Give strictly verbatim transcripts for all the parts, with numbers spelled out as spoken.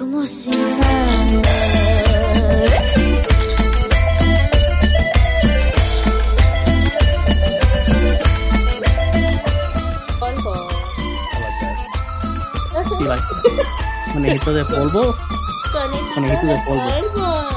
como si nada. You like conejito de polvo? Conejito de polvo.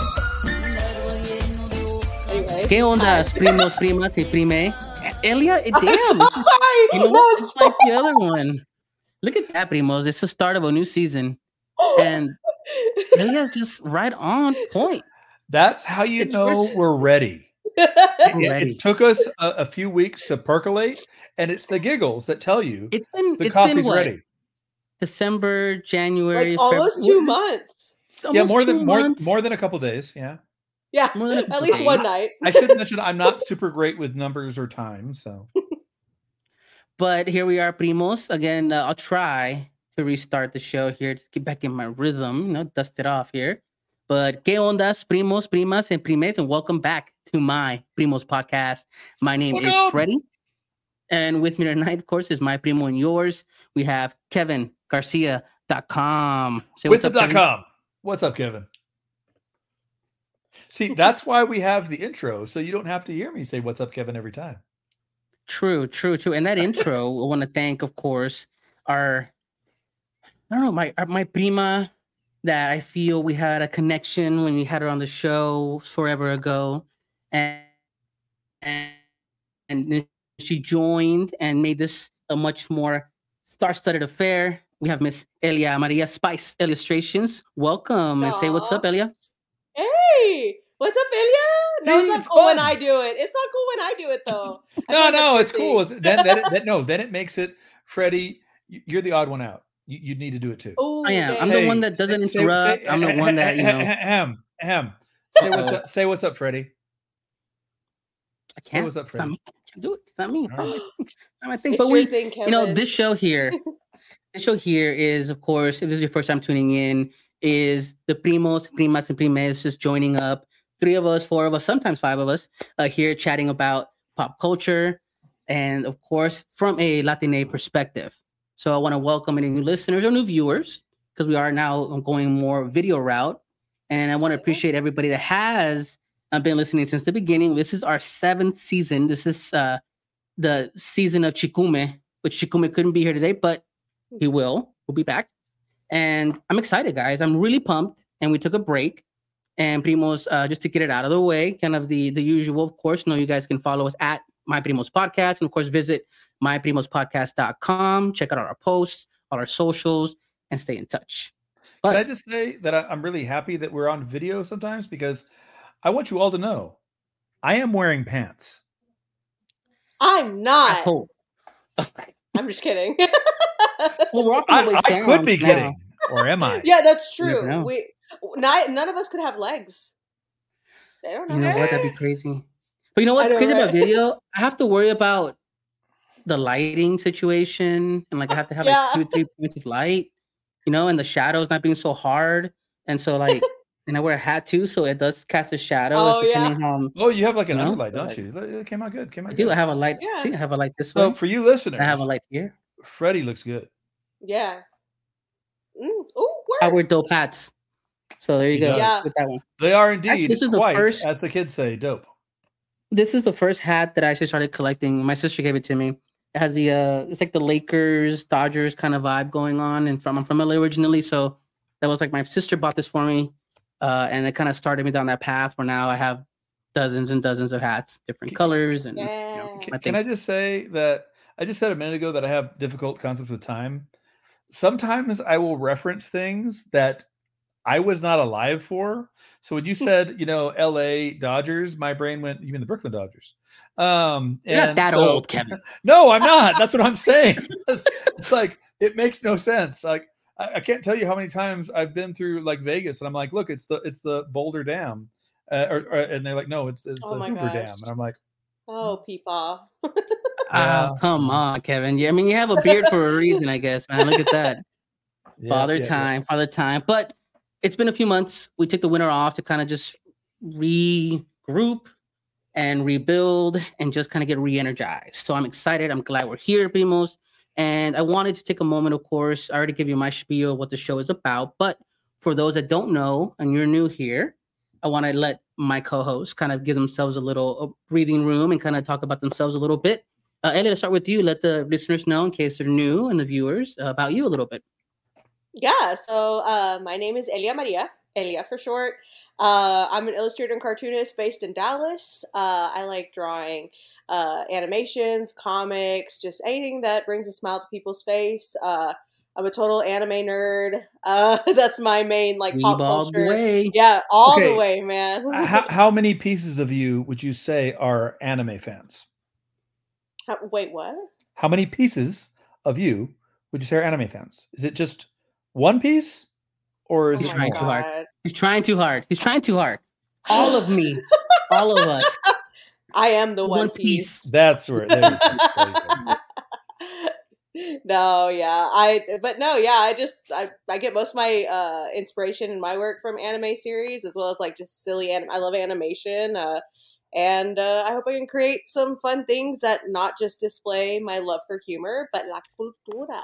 ¿Qué onda, primos, primas, y prime? Elia, damn, this is, you know what? It's like the other one. Look at that, primos. It's the start of a new season, and Elia's just right on point. That's how you It's know worse. we're ready. We're It, ready. it took us a, a few weeks to percolate, and it's the giggles that tell you It's been the it's coffee's been what? ready. December, January, Like almost February. two What is- months. Yeah, almost more two than more, months. more than a couple days. Yeah, Yeah, More than a at couple least days. one night. I should mention I'm not super great with numbers or time, so But here we are, primos. Again, uh, I'll try to restart the show here to get back in my rhythm, you know, dust it off here. But ¿qué ondas, primos, primas, and primes? And welcome back to my Primos podcast. My name is Welcome. Freddie. And with me tonight, of course, is my primo and yours. We have Kevin Garcia dot com. Say what's up, Witsip dot Kevin. com. What's up, Kevin? See, that's why we have the intro, so you don't have to hear me say "What's up, Kevin" every time. True, true, true. And that intro, I want to thank, of course, our, I don't know, my our, my prima that I feel we had a connection when we had her on the show forever ago. And, and, and she joined and made this a much more star-studded affair. We have Miss Elia Maria Spice Illustrations. Welcome and say what's Aw. up, Elia. Hey, what's up, Ilya? No, See, it's not it's cool when fun. I do it. It's not cool when I do it, though. I feel No, like no, that's it's your cool. thing. It's- Then, then, it, then, no, then it makes it, Freddie. y- You're the odd one out. You, you need to do it too. Ooh, I am. I'm dang. the one that doesn't say- say- interrupt. say- I'm the one that, you know, Ahem, ahem. Say what's Uh-oh. up. Say what's up, Freddie. I Say can't. what's up, It's not Freddie. me. I can't do it. It's not me. All right. It's not my thing. It's But your we, thing, you know, Kevin. this show here, this show here is, of course, if this is your first time tuning in, is the primos, primas, and primes just joining up. Three of us, four of us, sometimes five of us, uh, here chatting about pop culture, and of course, from a Latine perspective. So I want to welcome any new listeners or new viewers because we are now going more video route, and I want to appreciate everybody that has uh, been listening since the beginning. This is our seventh season. This is uh, the season of Chikume, which Chikume couldn't be here today, but he will. We'll be back. And I'm excited, guys. I'm really pumped. And we took a break. And Primos, uh, just to get it out of the way, kind of the, the usual, of course, know you guys can follow us at My Primos Podcast. And of course, visit my primos podcast dot com. Check out our posts, all our socials, and stay in touch. Can But I just say that I- I'm really happy that we're on video sometimes because I want you all to know I am wearing pants. I'm I not. hope. I'm just kidding. Well, we're off from the I, waist I down could be now. kidding, or am I? yeah, that's You never true. know. We not, none of us could have legs. They don't know. You know what? That'd be crazy. But you know what's I know, crazy about right? video? I have to worry about the lighting situation, and like I have to have Yeah. like two, three points of light, you know, and the shadows not being so hard, and so like, and I wear a hat too, so it does cast a shadow. Oh, it's yeah. depending how I'm- Oh, you have like an No? underlight, don't Like- you? It came out good. Came out I good. do. I have a light. Yeah. See, I have a light this way. So for you listeners, I have a light here. Freddie looks good. Yeah. Mm. Ooh, I work. wear dope hats. So there you He go. does. Yeah. With that one. They are indeed Actually, this is the quite, first- as the kids say, dope. This is the first hat that I actually started collecting. My sister gave it to me. It has the uh, it's like the Lakers, Dodgers kind of vibe going on, and from I'm from L A originally, so that was like my sister bought this for me, uh, and it kind of started me down that path where now I have dozens and dozens of hats, different Can- colors, and you know, Yeah. Can, I can think- I just say that I just said a minute ago that I have difficult concepts with time. Sometimes I will reference things that I was not alive for. So when you said, you know, L A Dodgers, my brain went, you mean the Brooklyn Dodgers? Um, you're not and that so- old, Kevin. No, I'm not. That's what I'm saying. It's, it's like it makes no sense. Like I, I can't tell you how many times I've been through like Vegas, and I'm like, look, it's the it's the Boulder Dam, uh, or, or and they're like, no, it's it's Oh the my Hoover gosh. Dam, and I'm like, Oh, peepaw. Yeah. Oh, come on, Kevin. Yeah, I mean, you have a beard for a reason, I guess, man. Look at that. yeah, father yeah, yeah. time, father time. But it's been a few months. We took the winter off to kind of just regroup and rebuild and just kind of get re-energized. So I'm excited. I'm glad we're here, Primos. And I wanted to take a moment, of course. I already gave you my spiel of what the show is about, but for those that don't know and you're new here, I want to let my co-hosts kind of give themselves a little uh, breathing room and kind of talk about themselves a little bit. Uh, Ellie, let's start with you. Let the listeners know, in case they're new, and the viewers, uh, about you a little bit. Yeah, so uh, my name is Elia Maria, Elia for short. Uh, I'm an illustrator and cartoonist based in Dallas. Uh, I like drawing uh, animations, comics, just anything that brings a smile to people's face. Uh, I'm a total anime nerd. Uh, that's my main like pop Weeb all the culture. way. Yeah, all Okay. the way, man. how, how many pieces of you would you say are anime fans? How- Wait, what? How many pieces of you would you say are anime fans? Is it just one piece, or is Oh He's it my trying more? too hard. God. He's trying too hard. He's trying too hard. All of me, all of us. I am the One, One Piece. Piece. That's where. There you go. There you go. No, yeah, I. But no, yeah, I just I, I get most of my uh, inspiration in my work from anime series, as well as like just silly anim. I love animation, uh, and uh, I hope I can create some fun things that not just display my love for humor, but la cultura.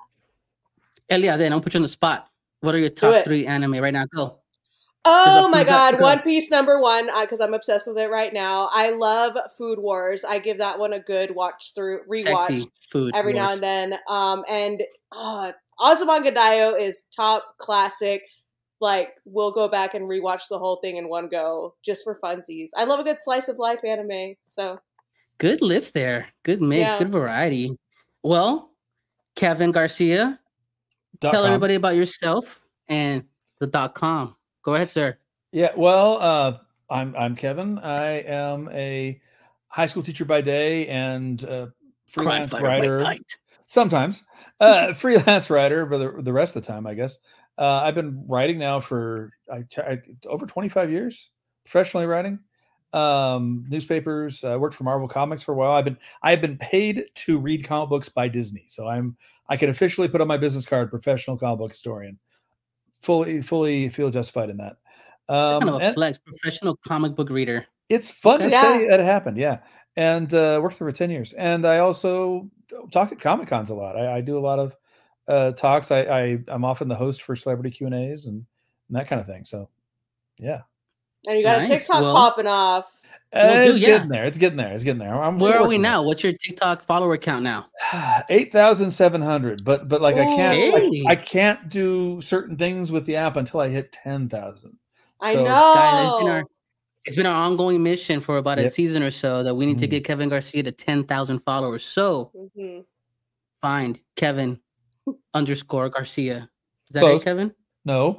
Elia, then I'll put you on the spot. What are your Do top it. three anime right now? Go. Oh up my you got- God, go. One Piece number one, because I'm obsessed with it right now. I love Food Wars. I give that one a good watch through, rewatch Sexy food. every now wars. and then. Um, and uh, Azumanga Daioh is top classic. Like, we'll go back and rewatch the whole thing in one go just for funsies. I love a good slice of life anime. So Good list there. Good mix. Yeah. Good variety. Well, Kevin Garcia, Dot tell com. everybody about yourself and the dot com. Go ahead, sir. Yeah, well, uh, I'm I'm Kevin. I am a high school teacher by day and uh, Crime freelance fighter by writer. night. Sometimes, uh, freelance writer, but the, the rest of the time, I guess. Uh, I've been writing now for I, I, over twenty-five years, professionally writing. Um, newspapers. I worked for Marvel Comics for a while. I've been I've been paid to read comic books by Disney, so I'm I can officially put on my business card, professional comic book historian. Fully, fully feel justified in that. Um, kind of a and flex. Professional comic book reader. it's fun Okay. to say Yeah. that it happened, yeah. And uh, worked there for ten years. And I also talk at Comic Cons a lot. I, I do a lot of uh, talks. I, I I'm often the host for celebrity Q and A's and, and that kind of thing. So, yeah, and you got Nice. a TikTok Well- popping off. Well, it's dude, yeah. getting there. It's getting there. It's getting there. I'm Where still are we working now? on What's your TikTok follower count now? it. eight thousand seven hundred. But but like I can't Ooh. like, Hey. I can't do certain things with the app until I hit ten thousand. I So, know. Guys, it's been our it's been our ongoing mission for about a Yep. season or so that we need to Mhm. get Kevin Garcia to ten thousand followers. So Mhm. find Kevin underscore Garcia. Is that Close. it, Kevin? No.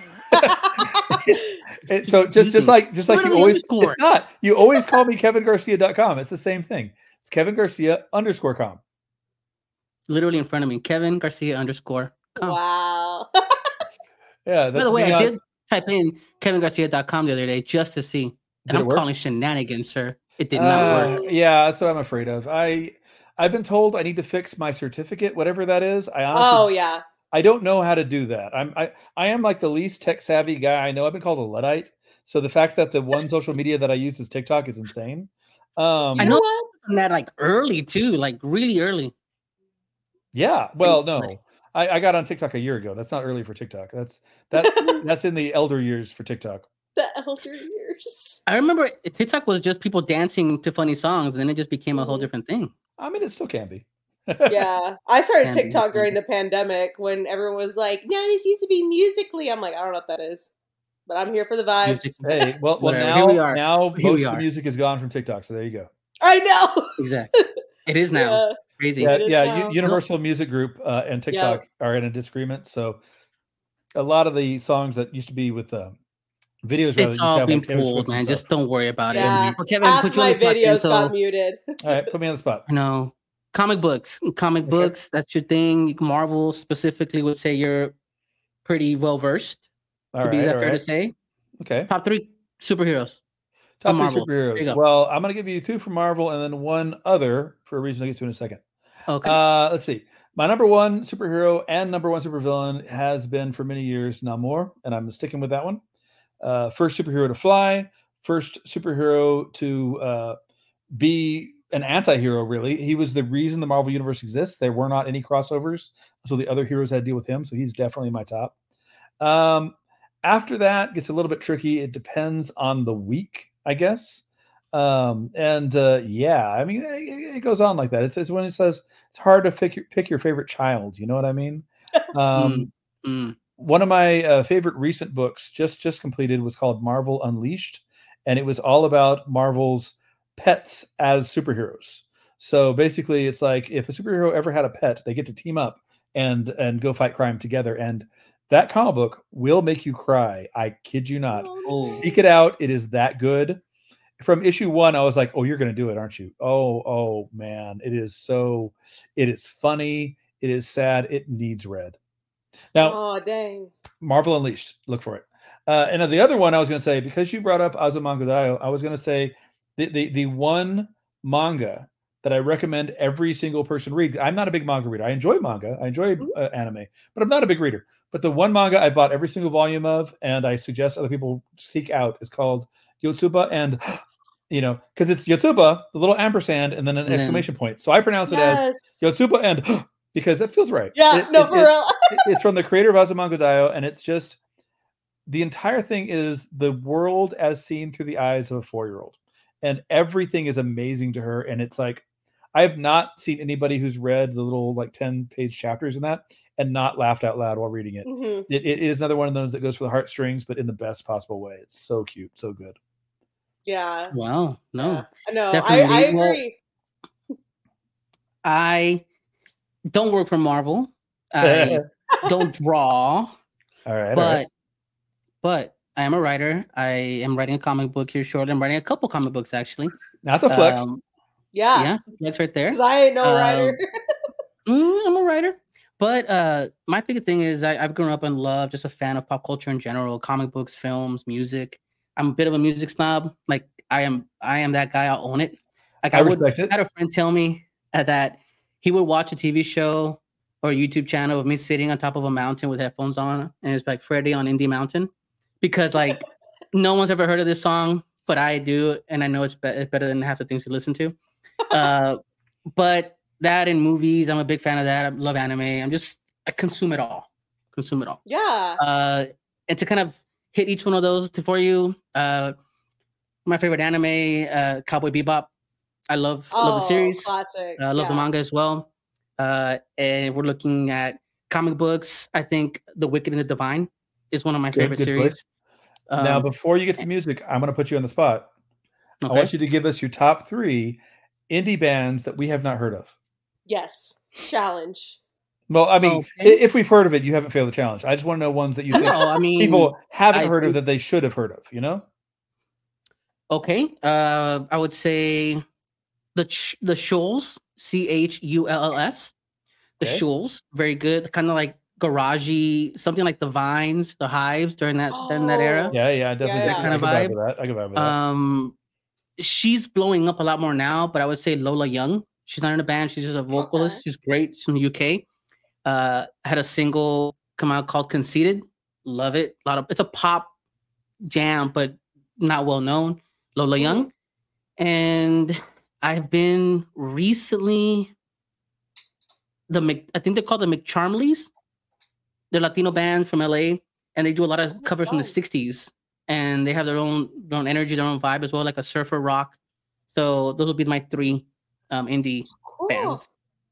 It- so just just like just like you Literally always underscore. it's not you always call me Kevin Garcia dot com. It's the same thing. It's Kevin Garcia underscore com. Literally in front of me. Kevin Garcia underscore com. Wow. Yeah, By that's the way, me I on- did type in Kevin Garcia dot com the other day just to see. Did And it I'm work? calling shenanigans, sir. It did not Uh, work. Yeah, that's what I'm afraid of. I I've been told I need to fix my certificate, whatever that is. I honestly Oh yeah. I don't know how to do that. I'm I, I am like the least tech savvy guy I know. I've been called a Luddite. So the fact that the one social media that I use is TikTok is insane. Um, I You know know what? And that like early too, like really early. yeah. Well, Funny. no, I, I got on TikTok a year ago. That's not early for TikTok. That's that's that's in the elder years for TikTok. The elder years. I remember TikTok was just people dancing to funny songs, and then it just became a whole Mhm. different thing. I mean, it still can be. Yeah. I started Can be, TikTok can during be. the pandemic when everyone was like, no, this used to be Musically. I'm like, I don't know what that is. But I'm here for the vibes. Music- Hey, well, well Whatever. now Here we are. now Here most we of the are. music is gone from TikTok. So there you go. I know. Exactly. It is now. Yeah. Crazy. Yeah, It is yeah. now. U- Universal Music Group uh, and TikTok are in a disagreement. So a lot of the songs that used to be with uh, videos, rather, It's used to all have, being like, Taylor pulled, Swift and man. stuff. Just don't worry about Yeah. it. Well, Kevin, Half put you on my the spot then, videos so got muted. All right, put me on the spot. I know. Comic books. Comic Okay. books, that's your thing. Marvel specifically would say you're pretty well versed. All Would be right, that all fair to right. say? Okay. Top three superheroes. Top from three Marvel. There you superheroes. go. Well, I'm going to give you two from Marvel and then one other for a reason I'll get to in a second. Okay. Uh, let's see. My number one superhero and number one supervillain has been for many years Namor, and I'm sticking with that one. Uh, first superhero to fly, first superhero to uh, be an anti-hero, really. He was the reason the Marvel Universe exists. There were not any crossovers, so the other heroes had to deal with him, so he's definitely my top. Um, After that, it gets a little bit tricky. It depends on the week, I guess. Um, and uh, yeah, I mean, it, it goes on like that. It's, it's when it says it's hard to pick your, pick your favorite child. You know what I mean? Um, Mm, mm. One of my uh, favorite recent books just just completed was called Marvel Unleashed, and it was all about Marvel's pets as superheroes. So basically, it's like if a superhero ever had a pet, they get to team up and and go fight crime together. And that comic book will make you cry. I kid you not. Oh. Seek it out. It is that good. From issue one, I was like, "Oh, you're going to do it, aren't you?" Oh, oh man, it is so. It is funny. It is sad. It needs read. Now, Oh dang. Marvel Unleashed. Look for it. Uh, and the other one I was going to say, because you brought up Azumanga Daioh, I was going to say the, the the one manga that I recommend every single person read. I'm not a big manga reader. I enjoy manga. I enjoy uh, anime, but I'm not a big reader. But the one manga I bought every single volume of, and I suggest other people seek out, is called Yotsuba. And, you know, because it's Yotsuba, the little ampersand, and then an Mm. exclamation point. So I pronounce it Yes. as Yotsuba and because that feels right. Yeah, It- no, it- for it- real. it- it's from the creator of Azumanga Daioh, and it's just the entire thing is the world as seen through the eyes of a four-year-old, and everything is amazing to her. And it's like I have not seen anybody who's read the little like ten-page chapters in that and not laughed out loud while reading it. Mhm. It, it is another one of those that goes for the heartstrings, but in the best possible way. It's so cute, so good. Yeah. Wow. No. Yeah. No, I, Definitely. I Well, agree. I don't work for Marvel. I don't draw, all right, all but right. but I am a writer. I am writing a comic book here shortly. I'm writing a couple comic books actually. That's a flex. Um, Yeah. yeah, that's right there. Because I ain't no Um, writer. Mm, I'm a writer. But uh, my big thing is I, I've grown up in love, just a fan of pop culture in general, comic books, films, music. I'm a bit of a music snob. Like I am, I am that guy. I'll own it. Like I I, would. respect it. I had a friend tell me uh, that he would watch a T V show or a YouTube channel of me sitting on top of a mountain with headphones on, and it's like Freddie on Indie Mountain, because like no one's ever heard of this song, but I do, and I know it's, be- it's better than half the things you listen to. Uh, but that in movies, I'm a big fan of that. I love anime. I'm just I consume it all, consume it all. Yeah. Uh, and to kind of hit each one of those to, for you, uh, my favorite anime, uh, Cowboy Bebop. I love love the Oh, series. classic. I love the Yeah. manga as well. Uh, and we're looking at comic books. I think The Wicked and the Divine is one of my Good- favorite good pick. series. Now, Um, before you get to music, I'm going to put you on the spot. I okay. want you to give us your top three indie bands that we have not heard of. Yes. Challenge. Well, I mean, Okay. i- if we've heard of it, you haven't failed the challenge. I just want to know ones that you think No, I mean people haven't I heard of think- that they should have heard of. You know? Okay. Uh, I would say the Ch- the Schulz, C H U L L S. The Okay. Schulz, very good. Kind of like garagey, something like the Vines, the Hives during that during that era. Yeah, yeah, I definitely. Yeah, I yeah. Kind of can vibe vibe. with that. I can vibe with that. Um, she's blowing up a lot more now, but I would say Lola Young. She's not in a band. She's just a vocalist. Okay. She's great. She's from the U K. Uh, had a single come out called "Conceited." Love it. A lot of it's a pop jam, but not well known. Lola Young, and I've been recently the Mc, I think they're called the McCharmleys. They're Latino band from L A, and they do a lot of covers from the fun. sixties, and they have their own their own energy, their own vibe as well, like a surfer rock. So those would be my three um, indie Cool. bands,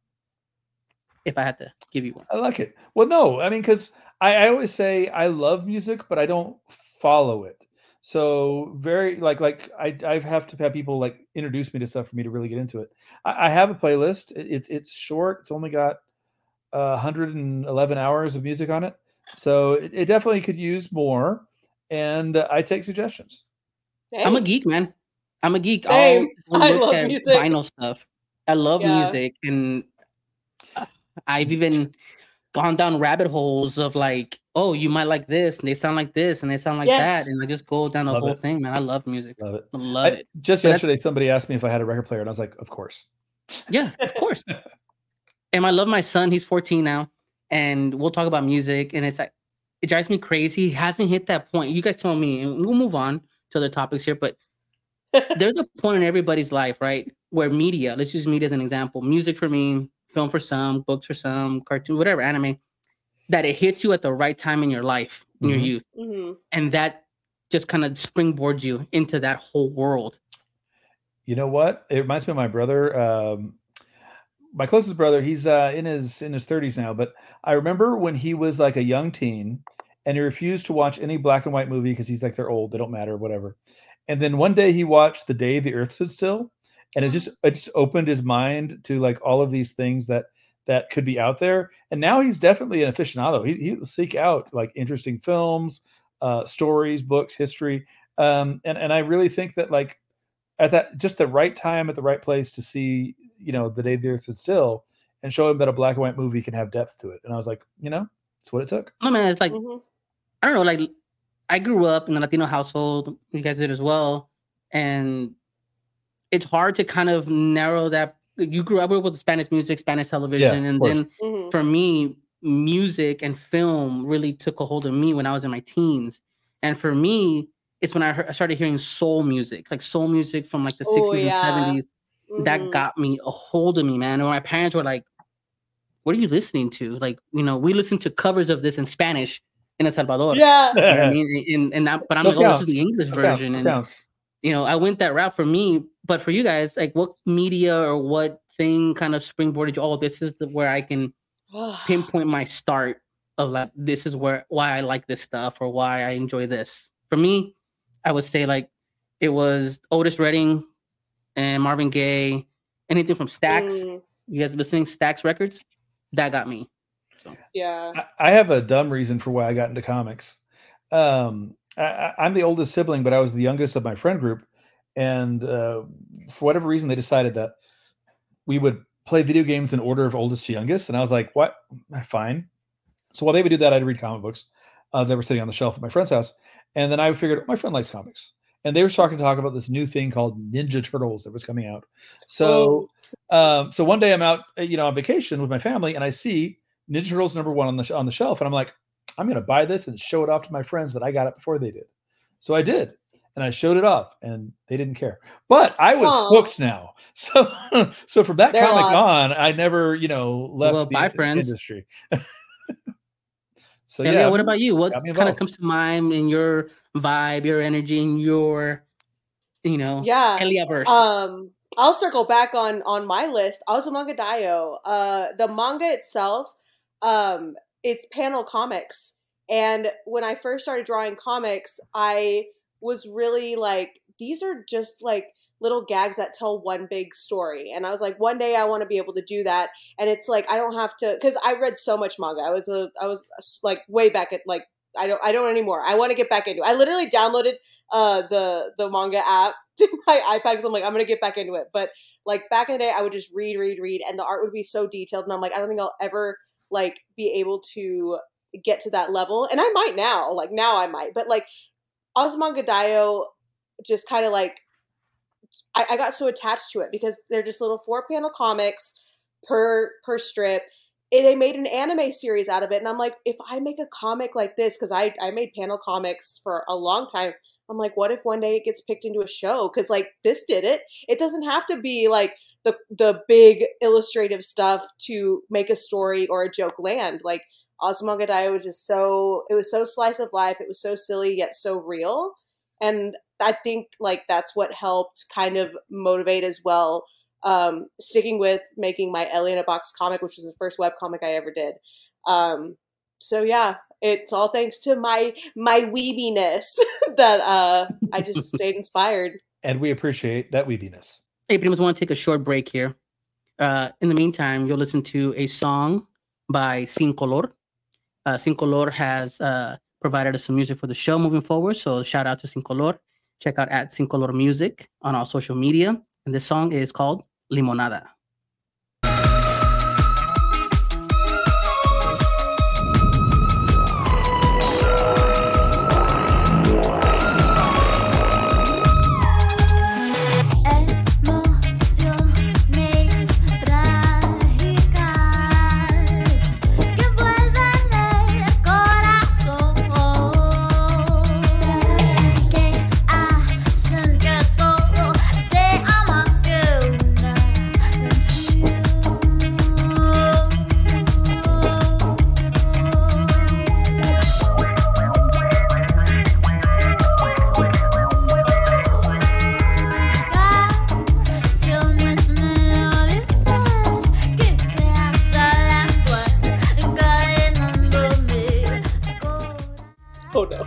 if I had to give you one. I like it. Well, no, I mean, because I, I always say I love music, but I don't follow it. So very like like I I have to have people like introduce me to stuff for me to really get into it. I, I have a playlist. It- It's it's short. It's only got uh, one hundred eleven hours of music on it, so it, it definitely could use more. And uh, I take suggestions. I'm a Hey. geek, man. I'm a geek. Same. I'll I look love at music. vinyl stuff. I love Yeah. music, and uh, I've even gone down rabbit holes of like, oh, you might like this, and they sound like this, and they sound like Yes. that, and I just go down the Love whole it. thing, man. I love music. Love it. I love I- it. Just But that- yesterday, somebody asked me if I had a record player, and I was like, "Of course." Yeah, of course. And I love my son. He's fourteen now, and we'll talk about music. And it's like it drives me crazy. He hasn't hit that point. You guys tell me, and we'll move on to other topics here. But there's a point in everybody's life, right, where media. Let's use media as an example. Music for me, film for some, books for some, cartoon, whatever, anime. That it hits you at the right time in your life, in Mhm. your youth. Mhm. Mm-hmm. and that just kind of springboards you into that whole world. You know what? It reminds me of my brother. Um, my closest brother. He's uh, in his in his thirties now, but I remember when he was like a young teen, and he refused to watch any black and white movie because he's like they're old, they don't matter, whatever. And then one day he watched The Day the Earth Stood Still, and it just it just opened his mind to like all of these things that that could be out there. And now he's definitely an aficionado. He he will seek out like interesting films, uh, stories, books, history, um, and and I really think that like at that just the right time at the right place to see, you know, The Day the Earth Stood Still, and show him that a black and white movie can have depth to it. And I was like, you know, that's what it took. No man, it's like Mm-hmm. I don't know, like I grew up in a Latino household. You guys did as well, and it's hard to kind of narrow that. You grew up with Spanish music, Spanish television, Yeah, and of course. then Mm-hmm. for me, music and film really took a hold of me when I was in my teens. And for me, it's when I, heard, I started hearing soul music, like soul music from like the Oh, sixties yeah. and seventies. That Mhm. got me a hold of me, man. And my parents were like, "What are you listening to?" Like, you know, we listened to covers of this in Spanish in El Salvador. Yeah. You know what I mean? And, and I, but I'm So like, oh, this counts. is the English So counts. version. So And counts. you know, I went that route for me, but for you guys, like what media or what thing kind of springboarded you? Oh, this is the where I can pinpoint my start of like, this is where, why I like this stuff or why I enjoy this. For me, I would say like, it was Otis Redding and Marvin Gaye, anything from Stax. Mm, You guys listening Stax Records? That got me. yeah. I, I have a dumb reason for why I got into comics. Um, I, I- I'm the oldest sibling, but I was the youngest of my friend group. And uh, for whatever reason, they decided that we would play video games in order of oldest to youngest. And I was like, what? Fine. So while they would do that, I'd read comic books uh, that were sitting on the shelf at my friend's house. And then I figured, my friend likes comics. And they were starting to talk about this new thing called Ninja Turtles that was coming out. So, um, so one day I'm out, you know, on vacation with my family, and I see Ninja Turtles number one on the sh- on the shelf, and I'm like, I'm going to buy this and show it off to my friends that I got it before they did. So I did, and I showed it off, and they didn't care. But I was Aw. hooked now. So, so from that They're comic lost. on, I never, you know, left Well, the bye, in- friends. industry. So Yeah, yeah, what about you? What got me kind of involved. comes to mind in your vibe, your energy, and your, you know, Yeah. Eliaverse? Um, I'll circle back on on my list. Azumanga Daioh. Uh, the manga itself, um, it's panel comics, and when I first started drawing comics, I was really like, these are just like little gags that tell one big story, and I was like, one day I want to be able to do that, and it's like I don't have to, because I read so much manga. I was a, I was like way back at like I don't I don't anymore. I want to get back into it. I literally downloaded uh the the manga app to my iPad because I'm like, I'm gonna get back into it. But like back in the day, I would just read, read, read, and the art would be so detailed, and I'm like, I don't think I'll ever like be able to get to that level. And I might now, like now I might, but like Azumanga Daioh just kind of like I, I got so attached to it because they're just little four panel comics per per strip. And they made an anime series out of it, and I'm like, if I make a comic like this, because I I made panel comics for a long time. I'm like, what if one day it gets picked into a show? Because like this did it. It doesn't have to be like the the big illustrative stuff to make a story or a joke land. Like Azumanga Daioh was just so it was so slice of life. It was so silly yet so real, and I think like that's what helped kind of motivate as well. Um, sticking with making my Ellie in a Box comic, which was the first web comic I ever did. Um, so yeah, it's all thanks to my my weebiness that uh, I just stayed inspired. and we appreciate that weebiness. Hey, Primos, want to take a short break here. Uh, in the meantime, you'll listen to a song by Sin Color. Uh, Sin Color has uh, provided us some music for the show moving forward, so shout out to Sin Color. Check out at Sin Color Music on all social media. And this song is called Limonada. Emociones trágicas que vuelven el corazón, que hacen que todo sea más que una Oh no.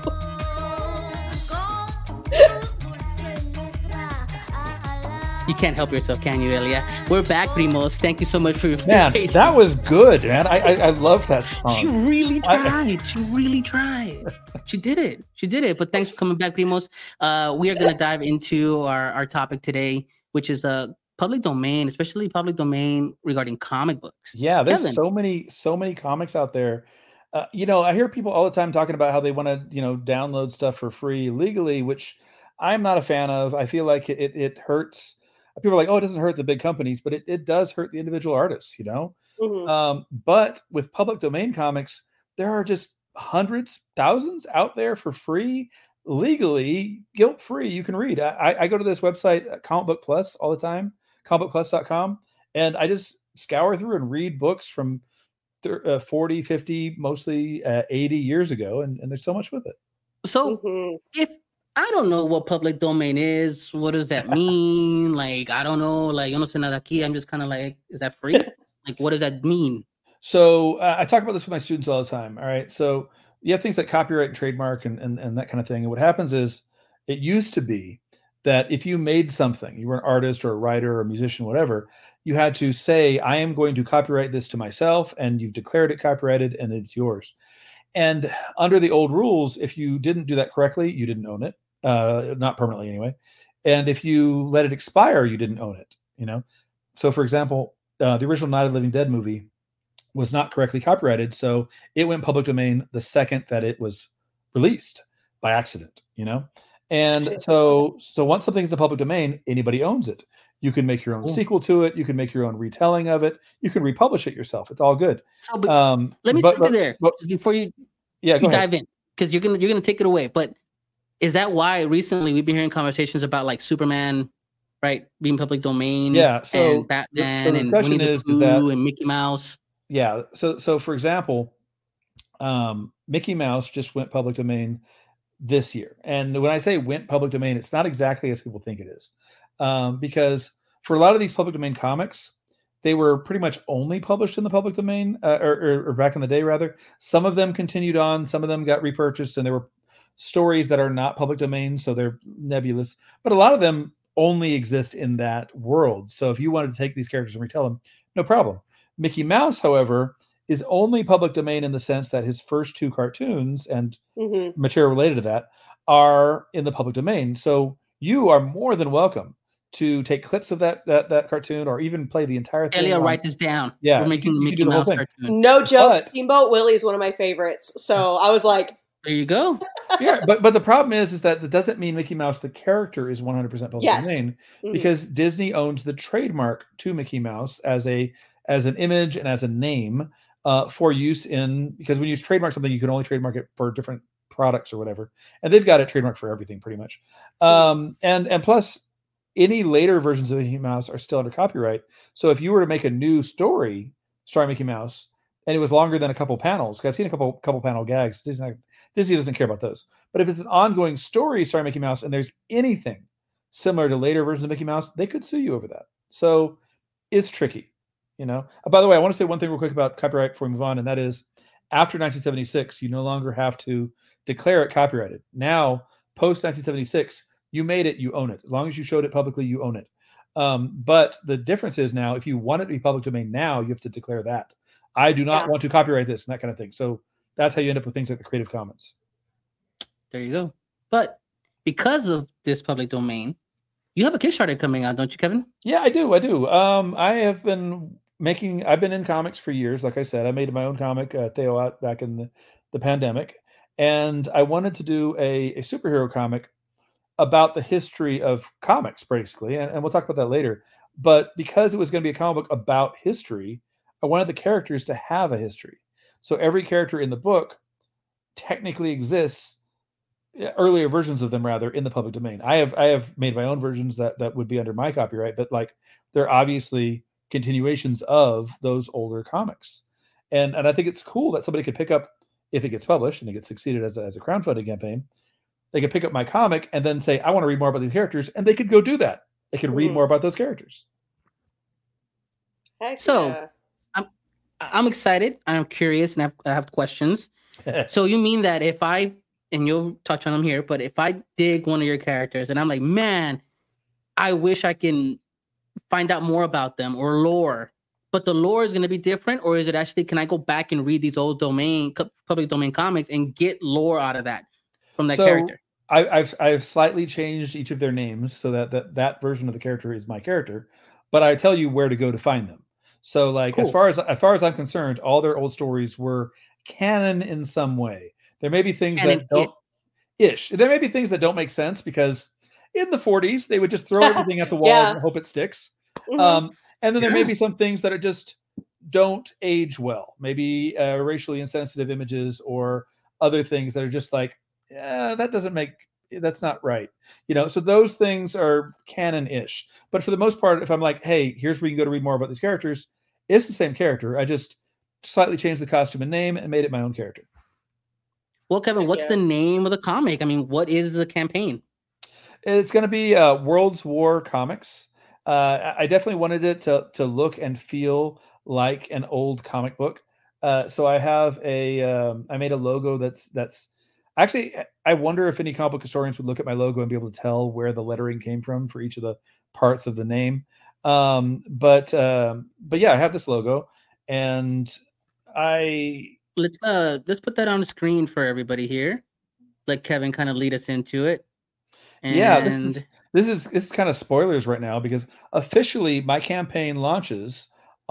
You can't help yourself, can you, Elia? We're back, Primos. Thank you so much for your Man, patience. that was good, man. I I, I love that She song. really I- tried. She really tried. She did it. She did it. But thanks for coming back, Primos. Uh, we are going to dive into our, our topic today, which is uh, public domain, especially public domain regarding comic books. Yeah, there's Kevin. so many so many comics out there. Uh, you know, I hear people all the time talking about how they want to, you know, download stuff for free legally, which I'm not a fan of. I feel like it it, it hurts. People are like, oh, it doesn't hurt the big companies, but it, it does hurt the individual artists, you know? Mhm. Um, but with public domain comics, there are just hundreds, thousands out there for free, legally, guilt free. You can read. I, I- I go to this website, uh, Comic Book Plus, all the time, comic book plus dot com, and I just scour through and read books from thir- uh, forty, fifty, mostly uh, eighty years ago, and, and there's so much with it. So Mhm. if I don't know what public domain is, what does that mean? Like, I don't know. Like, yo no sé nada aquí. I'm just kind of like, is that free? Like, what does that mean? So uh, I talk about this with my students all the time. All right. So you have things like copyright and trademark and, and, and that kind of thing. And what happens is it used to be that if you made something, you were an artist or a writer or a musician, whatever, you had to say, I am going to copyright this to myself, and you've declared it copyrighted and it's yours. And under the old rules, if you didn't do that correctly, you didn't own it, uh, not permanently anyway. And if you let it expire, you didn't own it, you know? So for example, uh, the original Night of the Living Dead movie was not correctly copyrighted. So it went public domain the second that it was released by accident, you know? And so, so once something's in the public domain, anybody owns it. You can make your own Cool. sequel to it. You can make your own retelling of it. You can republish it yourself. It's all good. So, but Um, let me but, stop but- you there but- before you, yeah, go you ahead. dive in, because you're gonna you're gonna take it away. But is that why recently we've been hearing conversations about like Superman, right, being public domain? Yeah, so and the- Batman so the and question Winnie the is- is that- Pooh and Mickey Mouse. Yeah. So, so for example, um, Mickey Mouse just went public domain this year. And when I say went public domain, it's not exactly as people think it is. Um, because for a lot of these public domain comics, they were pretty much only published in the public domain, uh, or, or, or back in the day, rather. Some of them continued on, some of them got repurchased, and there were stories that are not public domain, so they're nebulous. But a lot of them only exist in that world. So if you wanted to take these characters and retell them, no problem. Mickey Mouse, however, is only public domain in the sense that his first two cartoons and Mhm. material related to that are in the public domain. So you are more than welcome to take clips of that that that cartoon, or even play the entire thing. Elia, on- write this down. Yeah, We're you making can- the you can Mickey do the whole Mouse thing. cartoon. No joke. But- Steamboat Willie is one of my favorites. So I was like, There you go. yeah, but but the problem is is that that doesn't mean Mickey Mouse the character is one hundred percent public Yes. domain, mhm. because Disney owns the trademark to Mickey Mouse as a as an image and as a name uh, for use in, because when you trademark something, you can only trademark it for different products or whatever, and they've got it trademarked for everything pretty much. Um, and and plus, any later versions of Mickey Mouse are still under copyright. So if you were to make a new story starring Mickey Mouse and it was longer than a couple panels, 'cause I've seen a couple couple panel gags, Disney Disney doesn't care about those. But if it's an ongoing story starring Mickey Mouse and there's anything similar to later versions of Mickey Mouse, they could sue you over that. So it's tricky, you know. Uh, by the way, I want to say one thing real quick about copyright before we move on, and that is after nineteen seventy-six, you no longer have to declare it copyrighted. Now, post nineteen seventy-six, you made it, you own it. As long as you showed it publicly, you own it. Um, but the difference is now, if you want it to be public domain now, you have to declare that. I do not Yeah. want to copyright this and that kind of thing. So that's how you end up with things like the Creative Commons. There you go. But because of this public domain, you have a Kickstarter coming out, don't you, Kevin? Yeah, I do. I do. Um, I have been making, I've been in comics for years. Like I said, I made my own comic, uh, Theo, out back in the, the pandemic. And I wanted to do a, a superhero comic about the history of comics, basically. And, and we'll talk about that later. But because it was going to be a comic book about history, I wanted the characters to have a history. So every character in the book technically exists, earlier versions of them rather, in the public domain. I have I have made my own versions that that would be under my copyright, but like they're obviously continuations of those older comics. And and I think it's cool that somebody could pick up, if it gets published and it gets succeeded as a, as a crowdfunding campaign, they could pick up my comic and then say, I want to read more about these characters, and they could go do that. They could read Mhm. more about those characters. Heck So- yeah. I- I'm excited. I'm curious, and I have, I have questions. So you mean that if I and you'll touch on them here, but if I dig one of your characters and I'm like, man, I wish I can find out more about them or lore, but the lore is going to be different, or is it actually, can I go back and read these old domain, cu- public domain comics and get lore out of that from that So character? I, I've I've slightly changed each of their names so that, that that version of the character is my character, but I tell you where to go to find them. So like as Cool. far as as far as I'm concerned, all their old stories were canon in some way. There may be things Canon that don't ish. There may be things that don't make sense because in the forties they would just throw everything at the wall Yeah. and hope it sticks. Mhm. Um, and then there may Yeah. be some things that are just don't age well. Maybe uh, racially insensitive images or other things that are just like, yeah, that doesn't make that's not right. You know, so those things are canon-ish. But for the most part, if I'm like, hey, here's where you can go to read more about these characters, it's the same character. I just slightly changed the costume and name and made it my own character. Well, Kevin, what's Yeah. the name of the comic? I mean, what is the campaign? It's going to be uh, World's War Comics. Uh, I I definitely wanted it to to look and feel like an old comic book. Uh, so I have a um, I made a logo that's that's actually I wonder if any comic book historians would look at my logo and be able to tell where the lettering came from for each of the parts of the name. Um, but um, but yeah, I have this logo, and I Let's uh let's put that on the screen for everybody here. Let Kevin kind of lead us into it. yeah this And is, this is this is kind of spoilers right now because officially my campaign launches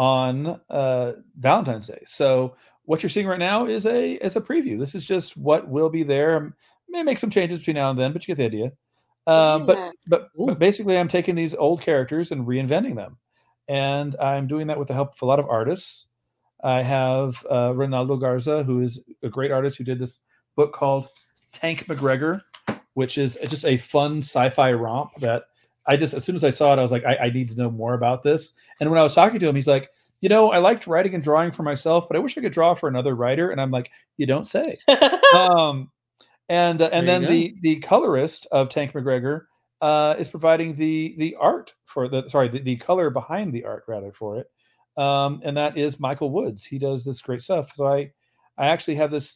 on uh, Valentine's Day. So what you're seeing right now is a is a preview. This is just what will be there. I may make some changes between now and then, but you get the idea. Um, Yeah. but but Ooh. but basically, I'm taking these old characters and reinventing them, and I'm doing that with the help of a lot of artists. I have uh, Ronaldo Garza, who is a great artist who did this book called Tank McGregor, which is just a fun sci-fi romp that I just, as soon as I saw it, I was like, I, I need to know more about this. And when I was talking to him, he's like, you know, I liked writing and drawing for myself, but I wish I could draw for another writer. And I'm like, you don't say. um, and uh, and There then you the the colorist of Tank McGregor uh, is providing the the art for the sorry the, the color behind the art rather for it, um, and that is Michael Woods. He does this great stuff. So I I actually have this.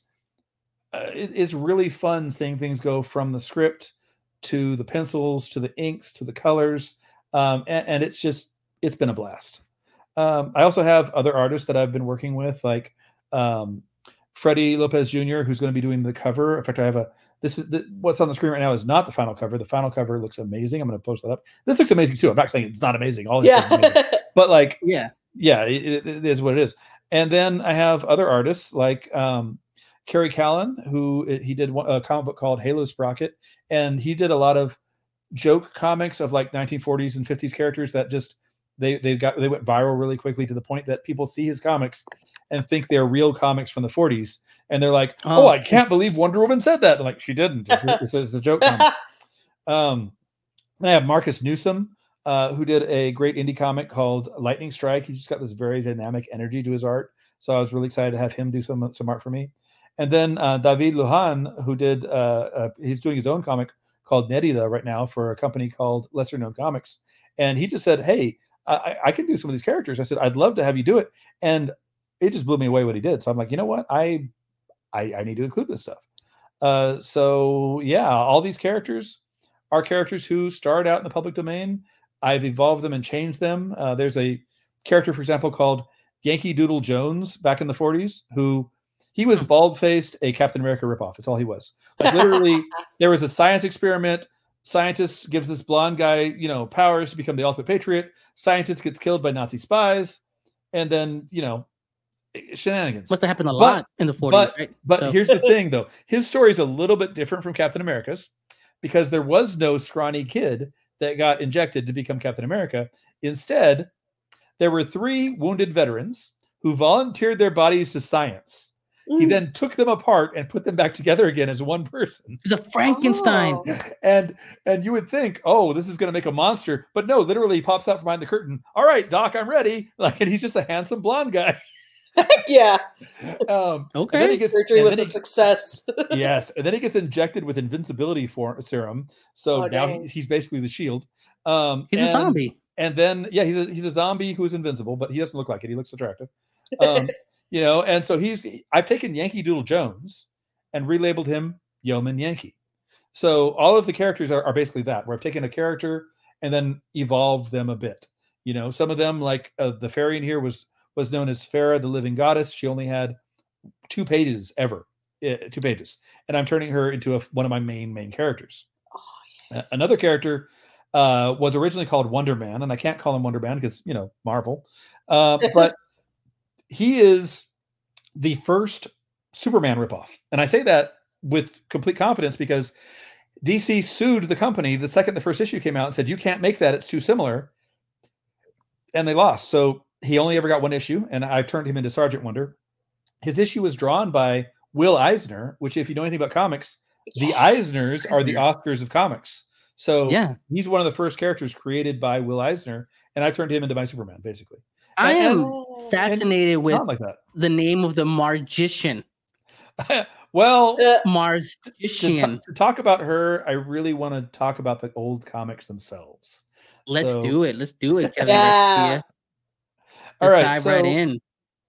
Uh, it, it's really fun seeing things go from the script to the pencils to the inks to the colors, um, and, and it's just it's been a blast. Um, I also have other artists that I've been working with, like um, Freddie Lopez Junior, who's going to be doing the cover. In fact, I have a this is the, what's on the screen right now is not the final cover. The final cover looks amazing. I'm going to post that up. This looks amazing too. I'm not saying it's not amazing. All this stuff is amazing. Yeah. But like, yeah, yeah, it, it is what it is. And then I have other artists like um, Kerry Callan, who he did one, a comic book called Halo Sprocket, and he did a lot of joke comics of like nineteen forties and fifties characters that just they they got they went viral really quickly to the point that people see his comics and think they're real comics from the forties, and they're like, "Oh, Oh. I can't believe Wonder Woman said that." I'm like, she didn't. It's, it's, it's a joke comic. Um, I have Marcus Newsom, uh, who did a great indie comic called Lightning Strike. He's just got this very dynamic energy to his art, so I was really excited to have him do some some art for me. And then uh, David Lujan, who did uh, uh, he's doing his own comic called Nerida right now for a company called Lesser Known Comics, and he just said, "Hey, I, I can do some of these characters." I said, "I'd love to have you do it," and it just blew me away what he did. So I'm like, you know what, I I, I need to include this stuff. Uh, so yeah, all these characters are characters who started out in the public domain. I've evolved them and changed them. Uh, there's a character, for example, called Yankee Doodle Jones back in the forties, who he was bald-faced, a Captain America ripoff. That's all he was. Like literally, there was a science experiment. Scientist gives this blonde guy, you know, powers to become the ultimate patriot. Scientist gets killed by Nazi spies, and then you know, shenanigans. must have happened a But- lot in the forties, But right? but So- here's the thing, though. His story is a little bit different from Captain America's because there was no scrawny kid that got injected to become Captain America. Instead, there were three wounded veterans who volunteered their bodies to science. He Mm. then took them apart and put them back together again as one person. he's a Frankenstein. Oh. And and you would think, oh, this is going to make a monster, but no, literally he pops out from behind the curtain. All right, Doc, I'm ready. Like, and he's just a handsome blonde guy. Heck yeah. Um, and Okay. then he gets Surgery and was then a he- success. yes, and then he gets injected with invincibility for serum. So Oh, now dang. he, he's basically the Shield. Um, He's a and- zombie. And then yeah, he's a he's a zombie who is invincible, but he doesn't look like it. He looks attractive. Um, you know, and so he's I've taken Yankee Doodle Jones and relabeled him yeoman, Yankee. So all of the characters are, are basically that, where I've taken a character and then evolved them a bit. You know, some of them, like uh, the fairy in here was was known as Farah, the living goddess. She only had two pages ever, uh, two pages, and I'm turning her into a, one of my main main characters. Oh, yeah. Uh, another character uh, was originally called Wonder Man, and I can't call him Wonder Man because, you know, Marvel, uh, but he is the first Superman ripoff, and I say that with complete confidence because D C sued the company the second the first issue came out and said, you can't make that, it's too similar, and they lost. So he only ever got one issue, and I've turned him into Sergeant Wonder. His issue was drawn by Will Eisner, which, if you know anything about comics, the Yeah. Eisners are the Oscars of comics. So Yeah. he's one of the first characters created by Will Eisner, and I turned him into my Superman, basically. I And- am Oh. fascinated with Not like the name of the Margician. that. Well, Uh, to, Marsician. ta- to talk about her, I really want to talk about the old comics themselves. Let's So- do it. Let's do it, Kevin Yeah. Garcia. All Let's right, dive right so- in.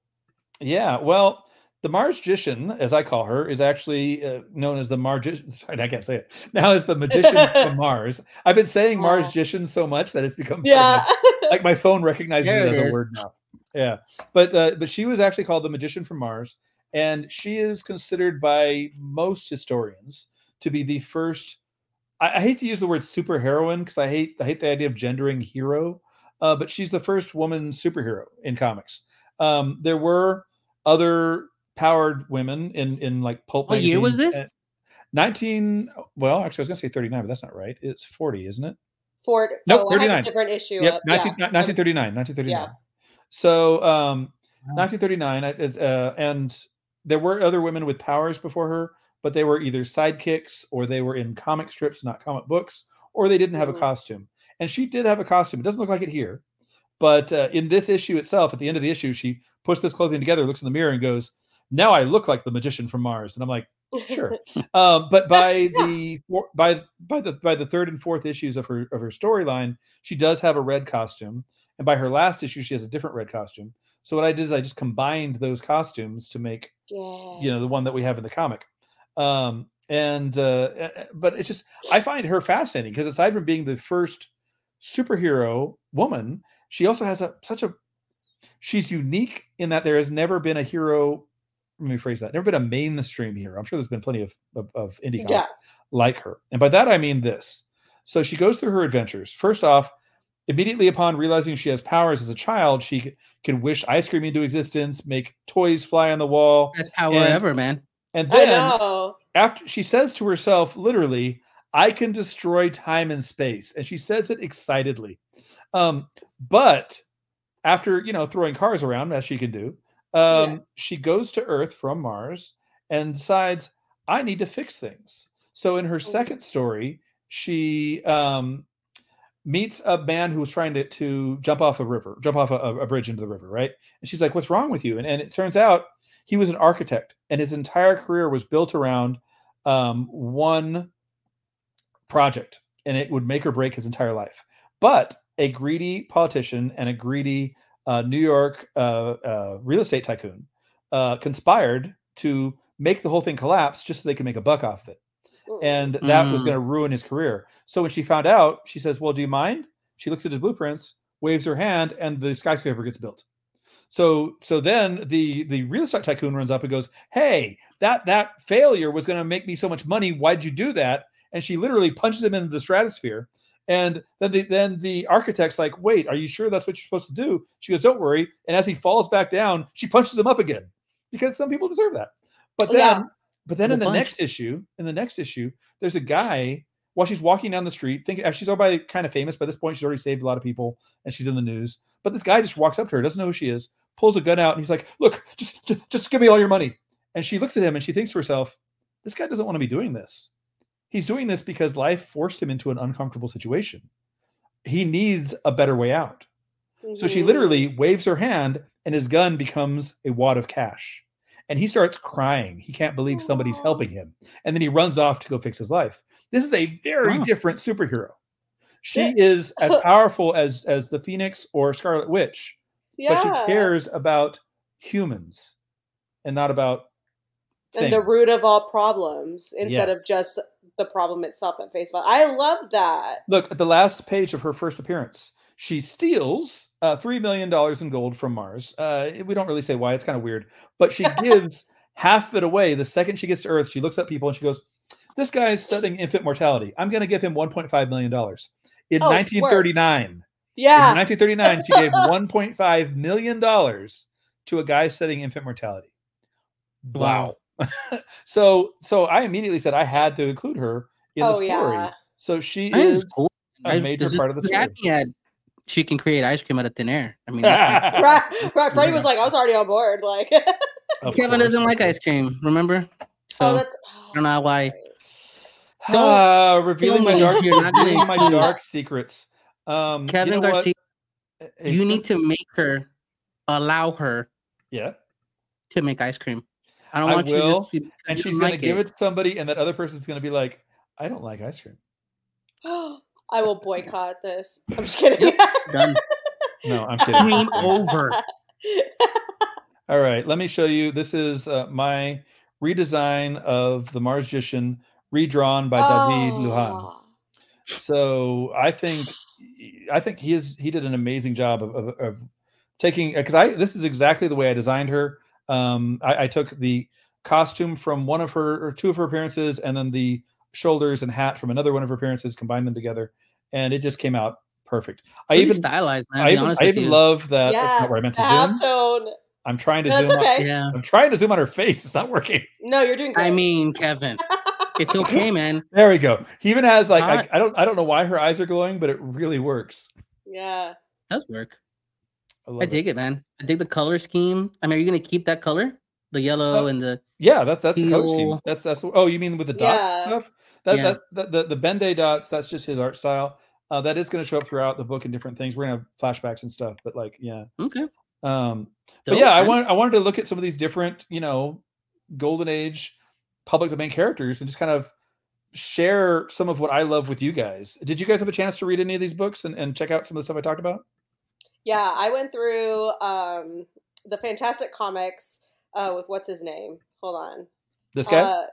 Yeah, well, the Marsgician, as I call her, is actually uh, known as the Margician. Sorry, I can't say it now. Is the magician from Mars? I've been saying Oh. Marsgician so much that it's become yeah. like my phone recognizes There it it as a is. word now. Yeah, but uh, but she was actually called the Magician from Mars, and she is considered by most historians to be the first. I, I hate to use the word superheroine because I hate I hate the idea of gendering hero, uh, but she's the first woman superhero in comics. Um, there were other powered women in in like pulp. What year was magazines. this? nineteen. Well, actually, I was going to say thirty-nine, but that's not right. It's forty, isn't it? Ford. Nope, oh, I have thirty-nine. a different issue. Yep, up. nineteen, yeah. nineteen thirty-nine. nineteen thirty-nine. Yeah. So, um, Wow. nineteen thirty-nine, uh, is, uh, and there were other women with powers before her, but they were either sidekicks or they were in comic strips, not comic books, or they didn't have a Mhm. costume. And she did have a costume. It doesn't look like it here, but uh, in this issue itself, at the end of the issue, she puts this clothing together, looks in the mirror, and goes, "Now I look like the magician from Mars." And I'm like, sure. Um, but by the four- by by the by the third and fourth issues of her of her storyline, she does have a red costume, and by her last issue, she has a different red costume. So what I did is I just combined those costumes to make, yeah. you know, the one that we have in the comic. Um, and uh, uh, but it's just, I find her fascinating because aside from being the first superhero woman, she also has a such a she's unique in that there has never been a hero. Let me phrase that. Never been a mainstream hero. I'm sure there's been plenty of of, of indie comics Yeah. like her, and by that I mean this. So she goes through her adventures. First off, immediately upon realizing she has powers as a child, she c- can wish ice cream into existence, make toys fly on the wall, Best power and- ever, man. and I then know. after she says to herself, literally, "I can destroy time and space," and she says it excitedly. Um, but after, you know, throwing cars around as she can do, um, Yeah. she goes to Earth from Mars and decides, I need to fix things. So in her second story, she um, meets a man who was trying to, to jump off a river, jump off a, a bridge into the river, right? And she's like, "What's wrong with you?" And, and it turns out he was an architect, and his entire career was built around um, one project, and it would make or break his entire life. But a greedy politician and a greedy uh, New York uh, uh, real estate tycoon uh, conspired to make the whole thing collapse just so they could make a buck off of it. Mm. And that was Mm. going to ruin his career. So when she found out, she says, "Well, do you mind?" She looks at his blueprints, waves her hand, and the skyscraper gets built. So so then the the real estate tycoon runs up and goes, "Hey, that that failure was going to make me so much money. Why'd you do that?" And she literally punches him into the stratosphere. And then the then the architect's like, "Wait, are you sure that's what you're supposed to do?" She goes, "Don't worry." And as he falls back down, she punches him up again because some people deserve that. But then, Yeah. but then in the Double next punch. issue, in the next issue, there's a guy while she's walking down the street, thinking she's already kind of famous by this point. She's already saved a lot of people and she's in the news. But this guy just walks up to her, doesn't know who she is, pulls a gun out, and he's like, "Look, just just, just give me all your money." And she looks at him and she thinks to herself, "This guy doesn't want to be doing this. He's doing this because life forced him into an uncomfortable situation. He needs a better way out." So she Mhm. literally waves her hand and his gun becomes a wad of cash. And he starts crying. He can't believe somebody's Aw. helping him. And then he runs off to go fix his life. This is a very Wow. different superhero. She Yeah. is as powerful as as the Phoenix or Scarlet Witch, Yeah. but she cares about humans and not about And the things. root of all problems instead Yes. of just the problem itself at face value. I love that. Look at the last page of her first appearance. She steals uh, three million dollars in gold from Mars. Uh, we don't really say why. It's kind of weird. But she gives half of it away the second she gets to Earth. She looks at people and she goes, this guy's studying infant mortality. I'm going to give him one point five million dollars. In Oh, nineteen thirty-nine, Yeah. in nineteen thirty-nine, she gave one point five million dollars to a guy studying infant mortality. Wow. so so I immediately said I had to include her in the Oh, story. yeah. So she That is is cool. a I- major this is part of the story. happy at she can create ice cream out of thin air. I mean, that's Right, right. Freddie was like, I was already on board. Like, Of Kevin course, doesn't of like course. ice cream. Remember? So oh, that's. I don't know why. Ah, revealing my me. dark, You're not gonna revealing my include dark secrets. Um, you Kevin know what? Garcia, A you sim- need to make her allow her yeah, to make ice cream. I don't I want you to will, just because and you she's don't gonna like give it. it to somebody, and that other person's gonna be like, "I don't like ice cream." I will boycott this. I'm just kidding. Done. No, I'm kidding. Game over. All right, let me show you. This is uh, my redesign of the Marsgician, redrawn by David Lujan. Oh. So I think I think he is he did an amazing job of, of, of taking because I this is exactly the way I designed her. Um, I, I took the costume from one of her or two of her appearances, and then the shoulders and hat from another one of her appearances, combined them together, and it just came out perfect. I Pretty even stylized, man. I to be even, honest I with even you. love that. That's Yeah, not where I meant to the zoom. half tone. I'm trying to That's zoom. okay. On, Yeah. I'm trying to zoom on her face. It's not working. No, you're doing great. I mean, Kevin, it's okay, man. There we go. He even has like hot. I, I don't I don't know why her eyes are glowing, but it really works. yeah. It does work. I, love I it. dig it, man. I dig the color scheme. I mean, are you gonna keep that color, the yellow Oh, and the? Yeah, that's that's the color scheme. Teal. That's that's oh, you mean with the dots Yeah. and stuff? That, Yeah. that that the the Bende dots. That's just his art style. Uh, that is going to show up throughout the book in different things. We're gonna have flashbacks and stuff, but like yeah. Okay. Um, but Dope, yeah, I man. want I wanted to look at some of these different you know golden age public domain characters and just kind of share some of what I love with you guys. Did you guys have a chance to read any of these books and, and check out some of the stuff I talked about? Yeah, I went through um, the Fantastic Comics uh, with what's his name? Hold on. This guy, Uh,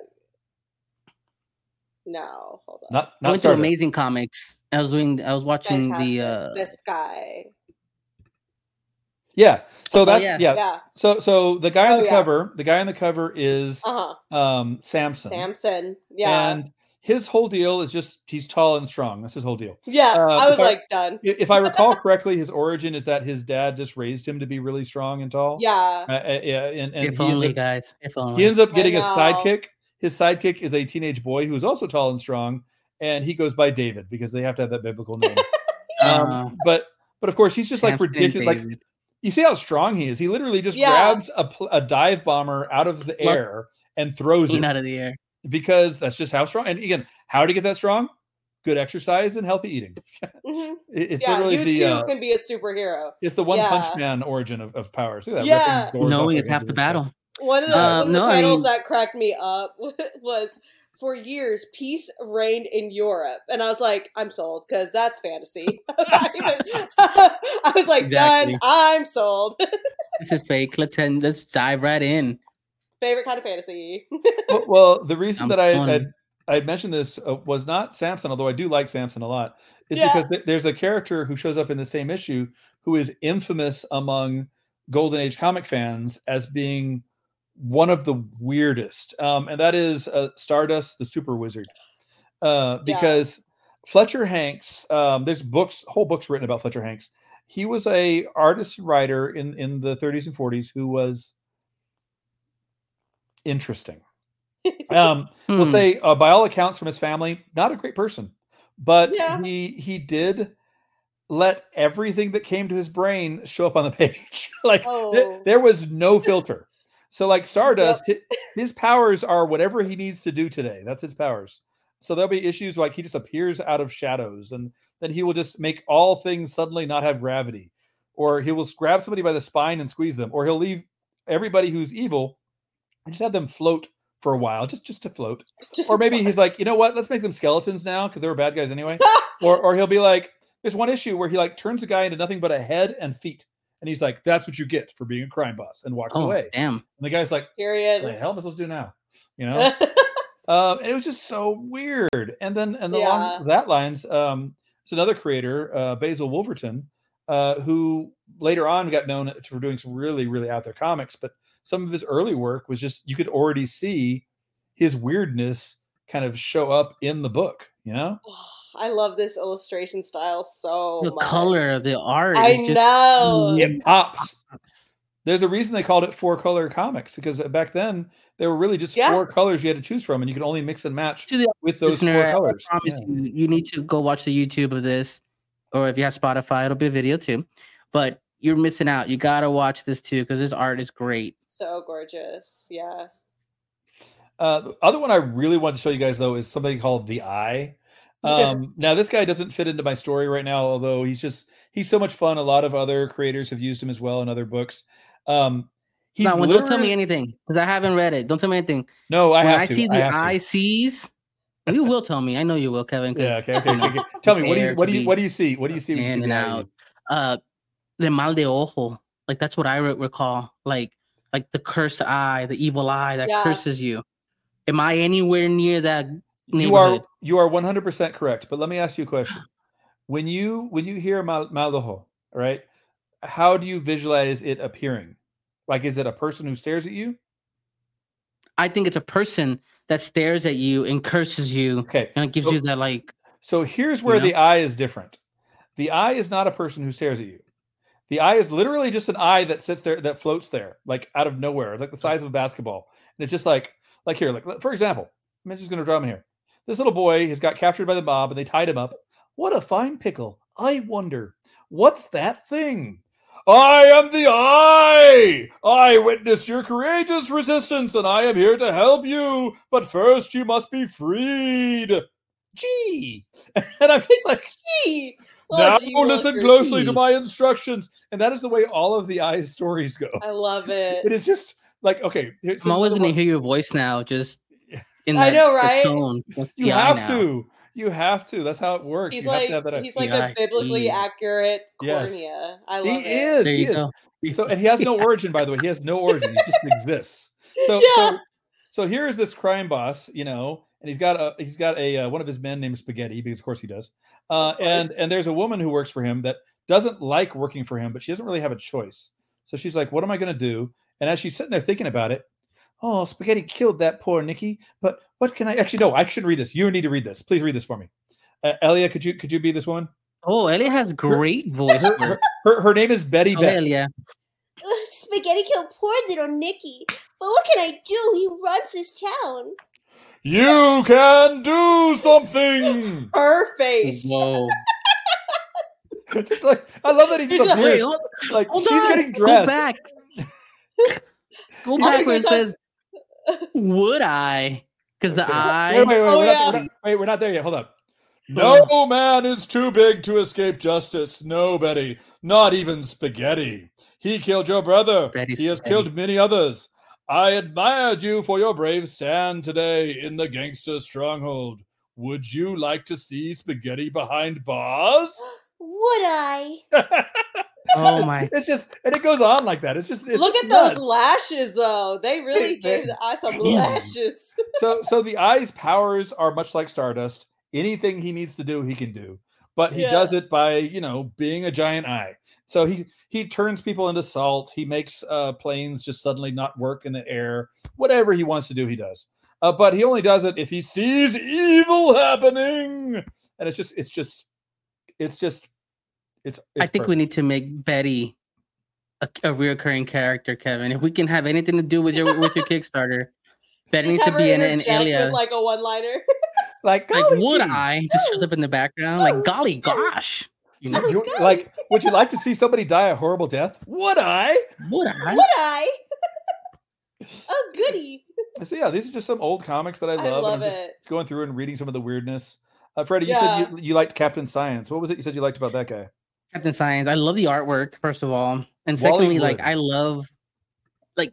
no, hold on. not I not went through Stardust. Amazing Comics. I was doing. I was watching Fantastic. the. uh This guy. Yeah. So Oh, that's yeah. yeah. Yeah. So so the guy on Oh, the yeah. cover, the guy on the cover is Uh huh. um Samson. Samson. Yeah. And his whole deal is just he's tall and strong. That's his whole deal. yeah. uh, I was if I- like done. I- If I recall correctly, his origin is that his dad just raised him to be really strong and tall. Yeah. Uh, uh, yeah, and, and if he, ends only, up, guys. If only. he ends up I getting a know. sidekick. His sidekick is a teenage boy who is also tall and strong, and he goes by David because they have to have that biblical name. Uh, um, but but of course, he's just like Samson and ridiculous. Like David. you see how strong he is. He literally just Yeah. grabs a, pl- a dive bomber out of the Look. air and throws Clean it out of the air. because that's just how strong. And again, how to get that strong? Good exercise and healthy eating. hmm It- It's Yeah. literally You the too uh, can be a superhero. it's the one Yeah. punch man origin of, of power. See that? Yeah. ripping doors off Knowing our is half the hinges and stuff. battle. One of the, Uh, one of the no, I panels mean- that cracked me up was for years peace reigned in Europe, and I was like, I'm sold because that's fantasy. I was like, Exactly. done. I'm sold. This is fake. Let's end, let's dive right in. Favorite kind of fantasy. Well, well, the reason Sounds that I fun. had I had mentioned this uh, was not Samson, although I do like Samson a lot, is Yeah. because th- there's a character who shows up in the same issue who is infamous among Golden Age comic fans as being one of the weirdest, um, and that is uh, Stardust, the Super Wizard, uh, Yeah. because Fletcher Hanks. Um, there's books, whole books written about Fletcher Hanks. He was a artist writer in in the thirties and forties who was interesting. Um, we'll Hmm. say uh, by all accounts from his family, not a great person, but Yeah. he he did let everything that came to his brain show up on the page. like th- Oh. there was no filter. So like Stardust, hi- his powers are whatever he needs to do today. That's his powers. So there'll be issues like he just appears out of shadows, and then he will just make all things suddenly not have gravity, or he will grab somebody by the spine and squeeze them, or he'll leave everybody who's evil and just have them float for a while, just just to float. Just Or maybe he's like, you know what? Let's make them skeletons now because they were bad guys anyway. or or he'll be like, there's one issue where he like turns the guy into nothing but a head and feet, and he's like, that's what you get for being a crime boss, and walks Oh, away. damn. And the guy's like, what the period. hell am I supposed to do now? you know. Um, and it was just so weird. And then, and Yeah. along that lines, um, there's another creator, uh, Basil Wolverton, uh, who later on got known for doing some really, really out there comics. But some of his early work was just, you could already see his weirdness kind of show up in the book, you know? I love this illustration style so The much. color, the art. I is just, know. It pops. There's a reason they called it four color comics, because back then there were really just Yeah. four colors you had to choose from, and you could only mix and match To the with those listener, four I colors. promise Yeah. you, you need to go watch the YouTube of this, or if you have Spotify, it'll be a video too. But you're missing out. You gotta watch this too because this art is great. So gorgeous. Yeah. Uh, the other one I really want to show you guys, though, is somebody called The Eye. Um, now, this guy doesn't fit into my story right now, although he's just, he's so much fun. A lot of other creators have used him as well in other books. Um, he's Now, don't tell me literally- anything because I haven't read it. Don't tell me anything. No, I when have I to. see I the have to. eye sees, you will tell me. I know you will, Kevin. 'cause, Yeah, okay, okay, you know, okay. okay. Tell me, what do you, fair what to do you, be what do you see? What do you see when you see in the and eye? out. Uh, the mal de ojo. Like that's what I re- recall. Like, like the cursed eye, the evil eye that Yeah. curses you. Am I anywhere near that You are, neighborhood? you are one hundred percent correct. But let me ask you a question. When you, when you hear mal, mal de ojo, right? How do you visualize it appearing? Like, is it a person who stares at you? I think it's a person that stares at you and curses you, Okay. and it gives so- you that like. So here's where know? the eye is different. The eye is not a person who stares at you. The eye is literally just an eye that sits there, that floats there, like out of nowhere. It's like the size of a basketball. And it's just like, like here, like for example, I'm just going to draw him here. This little boy has got captured by the mob and they tied him up. What a fine pickle. I wonder, what's that thing? I am the Eye! I witnessed your courageous resistance and I am here to help you. But first you must be freed. Gee. And I'm just like, Gee. Oh, now gee listen willikers. closely to Gee. my instructions. And that is the way all of the Eye's stories go. I love it. It is just like, okay. here's I'm always another going to one. hear your voice now, just in I that know, the right? tone. with You the eye have now. to. You have to. That's how it works. He's you like have to have that. he's like Yeah, a biblically see. accurate Yes. cornea. I love he it. is. There he you is. go. So, and he has no origin, by the way. He has no origin. He just exists. So, Yeah. so, so here is this crime boss, you know, and he's got a he's got a uh, one of his men named Spaghetti, because of course he does. Uh, Of course. and and there's a woman who works for him that doesn't like working for him, but she doesn't really have a choice. So she's like, "What am I going to do?" And as she's sitting there thinking about it, oh, Spaghetti killed that poor Nikki. But what can I actually? No, I should read this. You need to read this. Please read this for me. Uh, Elia, could you could you be this woman? Oh, Ellie has great voice Her, work. her, her, her name is Betty Oh, Betts. Elia. Ugh, Spaghetti killed poor little Nicky. But what can I do? He runs this town. You can do something. Her face. Whoa. Just like I love that he He's just like, appears. Wait, hold, Like hold she's on. getting Go dressed. back. Go He's back where it like- says, would I? Because the Okay. eye. Wait, wait, wait, Oh, we're, not, yeah. we're, not, wait, we're not there yet. Hold on. No man is too big to escape justice. No, Betty. Not even Spaghetti. He killed your brother. Betty he has Spaghetti. killed many others. I admired you for your brave stand today in the gangster stronghold. Would you like to see Spaghetti behind bars? Would I? Oh my. It's just, and it goes on like that. It's just, it's Look just at those nuts. lashes, though. They really They- they- gave the eye some Damn. lashes. so so the Eye's powers are much like Stardust. Anything he needs to do, he can do. But he Yeah. does it by, you know, being a giant eye. So he he turns people into salt. He makes uh, planes just suddenly not work in the air. Whatever he wants to do, he does. Uh, but he only does it if he sees evil happening. And it's just, it's just, it's just, it's. it's I think we need to make Betty a, a reoccurring character, Kevin. If we can have anything to do with your with your Kickstarter, Betty Just needs to have her be in it, and interject Elia. with like a one-liner. like, Like, golly would gee. I just shows up in the background? Like, golly gosh. You know, Do you- like, would you like to see somebody die a horrible death? Would I? would I? Would I? Oh, goody. So yeah, these are just some old comics that I love. I love and I'm just it. going through and reading some of the weirdness. Uh, Freddie, you Yeah. said you, you liked Captain Science. What was it you said you liked about that guy? Captain Science. I love the artwork, first of all. And Wally secondly, like Wood. I love like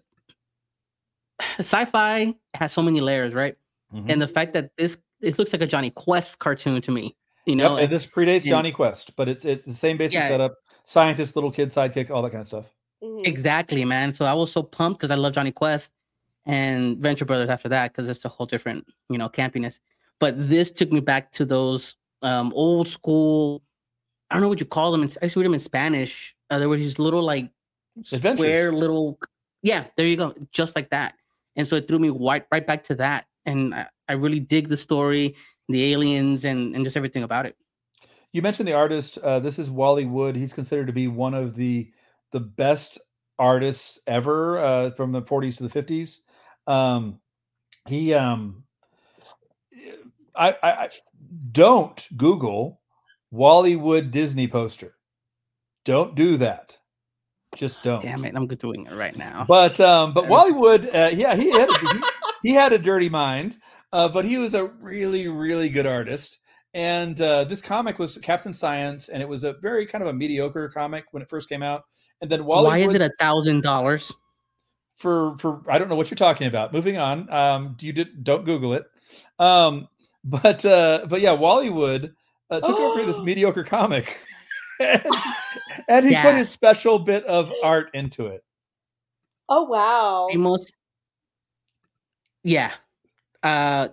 sci-fi has so many layers, right? And the fact that this it looks like a Johnny Quest cartoon to me. You know, Yep, and this predates and- Johnny Quest, but it's it's the same basic Yeah. setup. Scientist, little kid sidekick, all that kind of stuff. Mhm. exactly, man. So I was so pumped because I love Johnny Quest. and Venture Brothers after that because it's a whole different, you know, campiness. But this took me back to those um, old school. I don't know what you call them. I used to read them in Spanish. Uh, there were these little like Adventures. square little, yeah. There you go, just like that. And so it threw me right right back to that, and I, I really dig the story, the aliens, and and just everything about it. You mentioned the artist. Uh, this is Wally Wood. He's considered to be one of the the best artists ever uh, from the forties to the fifties. Um, he, um, I, I, I don't Google Wally Wood Disney poster. Don't do that. Just don't. Damn it, I'm doing it right now. But um, but That Wally is- Wood, uh, yeah, he had a, he, he had a dirty mind, uh, but he was a really really good artist. And uh, this comic was Captain Science, and it was a very kind of a mediocre comic when it first came out. And then Wally Why is Wood, it a thousand dollars? for for I don't know what you're talking about. Moving on. Um, you did don't Google it. Um, but uh, but yeah, Wally Wood uh, took over this mediocre comic, and, and he put Yeah. his special bit of art into it. Oh wow. Most, yeah. Uh,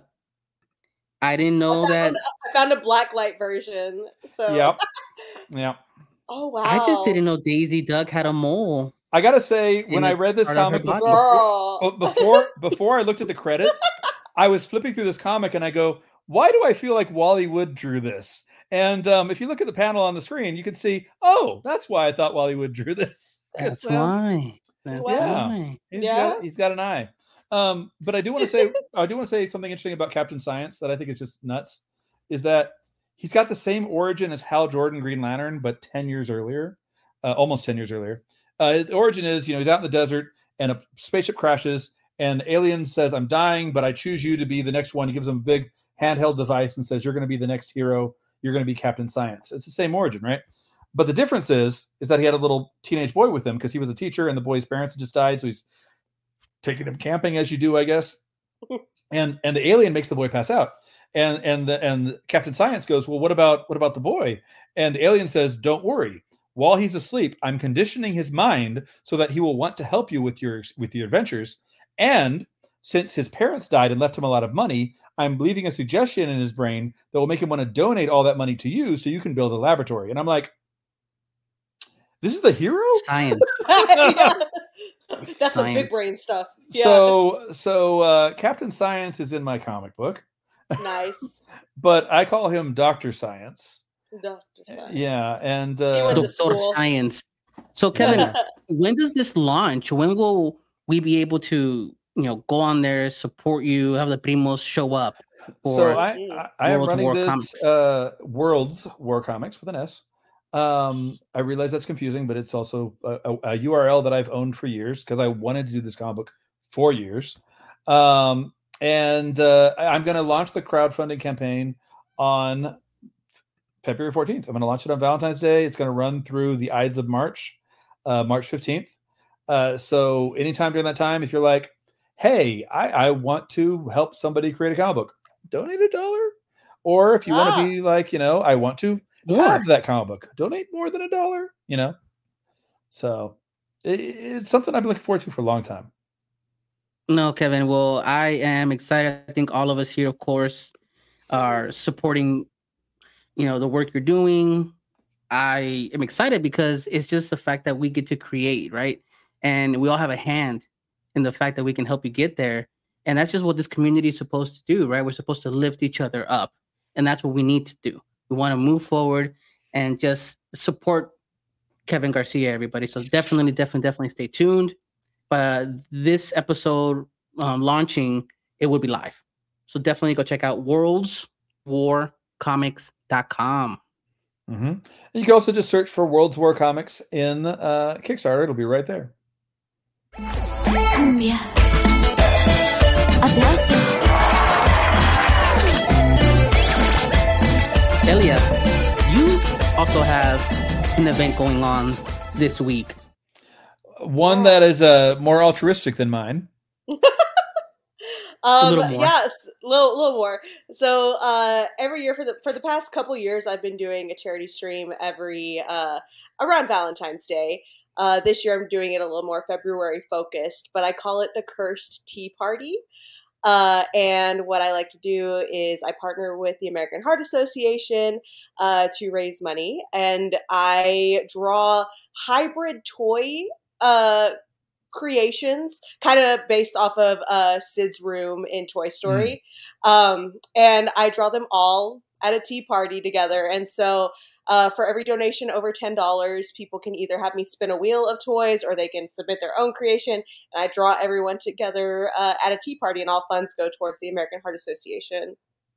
I didn't know that. I found a blacklight version. So Yep. Yeah. Oh wow. I just didn't know Daisy Duck had a mole. I gotta say, when In I a read this part of her comic body. before, Girl. But before before I looked at the credits, I was flipping through this comic and I go, why do I feel like Wally Wood drew this? And um, if you look at the panel on the screen, you can see, oh, that's why I thought Wally Wood drew this. 'Cause, That's um, why. That's Yeah. why. He's Yeah. got he's got an eye. Um, but I do want to say I do want to say something interesting about Captain Science that I think is just nuts, is that he's got the same origin as Hal Jordan Green Lantern, but ten years earlier, uh, almost ten years earlier. Uh, the origin is, you know, he's out in the desert and a spaceship crashes and Alien says, I'm dying, but I choose you to be the next one. He gives him a big handheld device and says, you're going to be the next hero. You're going to be Captain Science. It's the same origin, right? But the difference is, is that he had a little teenage boy with him because he was a teacher and the boy's parents had just died. So he's taking him camping as you do, I guess. And and the alien makes the boy pass out. And and the and Captain Science goes, well, what about what about the boy? And the alien says, don't worry. While he's asleep, I'm conditioning his mind so that he will want to help you with your with your adventures. And since his parents died and left him a lot of money, I'm leaving a suggestion in his brain that will make him want to donate all that money to you so you can build a laboratory. And I'm like, this is the hero? Science. Yeah. That's some big Science. brain stuff. Yeah. So so uh, Captain Science is in my comic book, Nice. but I call him Doctor Science. Doctor Science. Yeah, and He uh, went to Doctor school. Science. So Kevin, Yeah. when does this launch? When will we be able to, you know, go on there, support you, have the primos show up? so for I, I, I am World running War this Comics. uh, World's War Comics with an S. Um, I realize that's confusing, but it's also a, a, a U R L that I've owned for years because I wanted to do this comic book for years. Um, and uh, I- I'm going to launch the crowdfunding campaign on February fourteenth. I'm going to launch it on Valentine's Day. It's going to run through the Ides of March, uh, March fifteenth. Uh, so anytime during that time, if you're like, hey, I, I want to help somebody create a comic book, donate a dollar. Or if you want Ah. to be like, you know, I want to More. have that comic book, donate more than a dollar, you know? So it, it's something I've been looking forward to for a long time. No, Kevin. Well, I am excited. I think all of us here, of course, are supporting, you know, the work you're doing. I am excited because it's just the fact that we get to create, right? And we all have a hand in the fact that we can help you get there. And that's just what this community is supposed to do, right? We're supposed to lift each other up. And that's what we need to do. We want to move forward and just support Kevin Garcia, everybody. So definitely, definitely, definitely stay tuned. But this episode um, launching, it will be live. So definitely go check out worlds war comics dot com. Mm-hmm. You can also just search for World's War Comics in uh, Kickstarter. It'll be right there. Cumbia. Aplauso. Elia, you also have an event going on this week. One that is uh, more altruistic than mine. Um, little more. Yes, a little, little more. So uh, every year for the for the past couple years, I've been doing a charity stream every uh, around Valentine's Day. Uh, this year I'm doing it a little more February focused, but I call it the Cursed Tea Party. Uh, and what I like to do is I partner with the American Heart Association uh, to raise money, and I draw hybrid toy uh, creations, kind of based off of uh, Sid's room in Toy Story. Mm. Um, and I draw them all at a tea party together. And so uh, for every donation over ten dollars, people can either have me spin a wheel of toys or they can submit their own creation. And I draw everyone together uh, at a tea party, and all funds go towards the American Heart Association.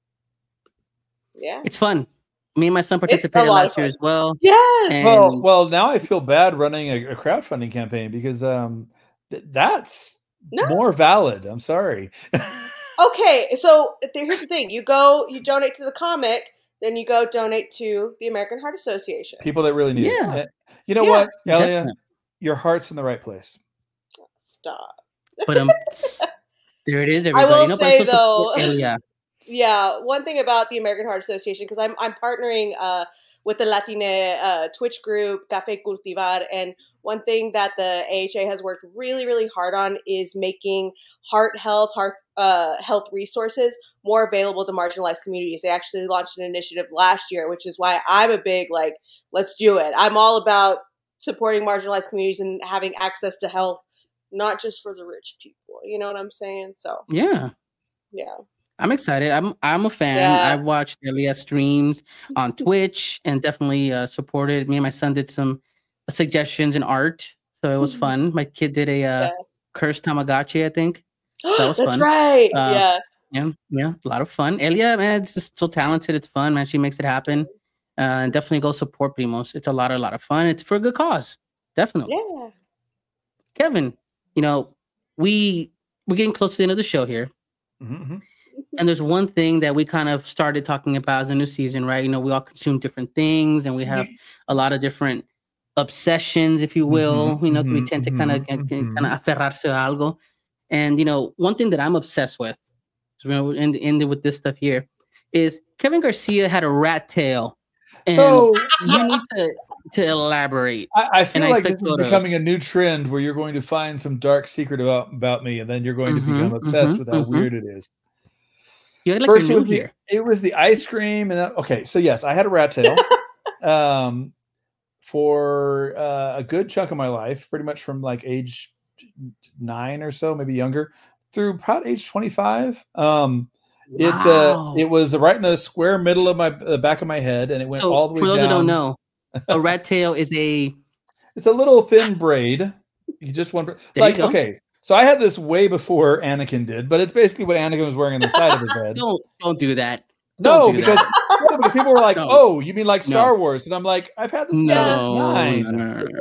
Yeah. It's fun. Me and my son participated last year as well. Yes. And well, well, now I feel bad running a, a crowdfunding campaign because um, th- that's no. more valid. I'm sorry. Okay, so here's the thing: you go, you donate to the comic, then you go donate to the American Heart Association. People that really need yeah. it. You know yeah. what, Elia? Definitely. Your heart's in the right place. Stop. But um, there it is. Everybody. I will you know, say though, yeah, yeah. One thing about the American Heart Association, because I'm I'm partnering uh, with the Latine uh, Twitch group Café Cultivar, and one thing that the A H A has worked really, really hard on is making heart health, heart uh, health resources more available to marginalized communities. They actually launched an initiative last year, which is why I'm a big, like, let's do it. I'm all about supporting marginalized communities and having access to health, not just for the rich people. You know what I'm saying? So yeah, yeah. I'm excited. I'm I'm a fan. Yeah. I watched Elia streams on Twitch and definitely uh, supported. Me and my son did some suggestions in art, so it was fun. My kid did a uh, Yeah. cursed Tamagotchi, I think. That was That's fun. right. Uh, yeah. Yeah, yeah, a lot of fun. Elia, man, it's just so talented. It's fun, man. She makes it happen. Uh, and definitely go support Primos. It's a lot, a lot of fun. It's for a good cause. Definitely. Yeah. Kevin, you know, we we're getting close to the end of the show here. Mm-hmm. And there's one thing that we kind of started talking about as a new season, right? You know, we all consume different things and we have a lot of different obsessions, if you will. Mm-hmm, you know, mm-hmm, we tend to kind of mm-hmm. kind of aferrarse a algo. And, you know, one thing that I'm obsessed with, so we're going to end it with this stuff here, is Kevin Garcia had a rat tail. And So you need to, to elaborate. I, I feel And I like this expect is photos. becoming a new trend where you're going to find some dark secret about, about me, and then you're going to Mhm, become obsessed mhm, with how mhm. weird it is. You're like First, it you're was, new the, here. it was the ice cream, and that, okay, so yes, I had a rat tail um, for uh, a good chunk of my life, pretty much from like age nine or so, maybe younger, through about age twenty-five. Um, It uh, Wow. it was right in the square middle of my the back of my head, and it went So all the way for those down. that don't know, a rat tail is a It's a little thin braid. You just want There like you go. okay. So I had this way before Anakin did, but it's basically what Anakin was wearing on the side of his head. don't don't do that. No, Don't do because, that. no, because people were like, No. "Oh, you mean like Star No. Wars?" And I'm like, "I've had this since I was No, nine." no, no, no, no.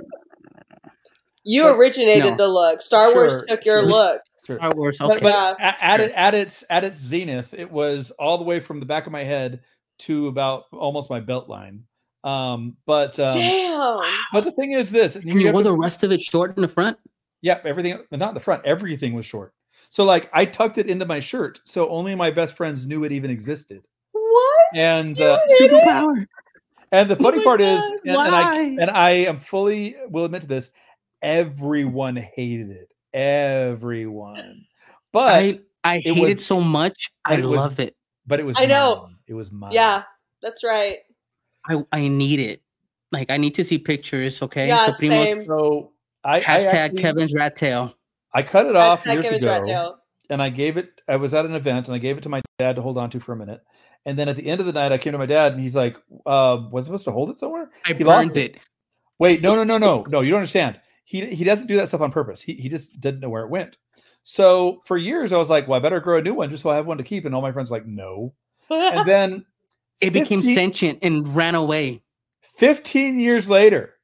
You But- originated no. the look. Star Wars Sure, took your sure. look. Sure. Star Wars. But, Okay. but Yeah. a- at, Sure. it, at its at its zenith, it was all the way from the back of my head to about almost my belt line. Um, but um, Damn. but the thing is this, and and you have wore to- the rest of it short in the front. Yep, everything, but not in the front. Everything was short. So like I tucked it into my shirt, so only my best friends knew it even existed. What? And You uh, did it? Superpower. and the funny my part is, God, and, and I why? and I am fully will admit to this, everyone hated it. Everyone, but I I it hate was- it so much. I but it was- love it. but it was I know. mine. It was mine. Yeah, that's right. I I need it. Like I need to see pictures. Okay. Yeah, So Primos, same. So I I, hashtag actually- Kevin's rat tail. I cut it off Hashtag years Kevin's ago. rat tail. And I gave it, I was at an event and I gave it to my dad to hold on to for a minute. And then at the end of the night, I came to my dad and he's like, uh, was I supposed to hold it somewhere? I He lost burned it. Wait, no, no, no, no, no, you don't understand. He he doesn't do that stuff on purpose. He he just didn't know where it went. So for years, I was like, well, I better grow a new one just so I have one to keep. And all my friends were like, no. And then It became fifteen sentient and ran away. fifteen years later,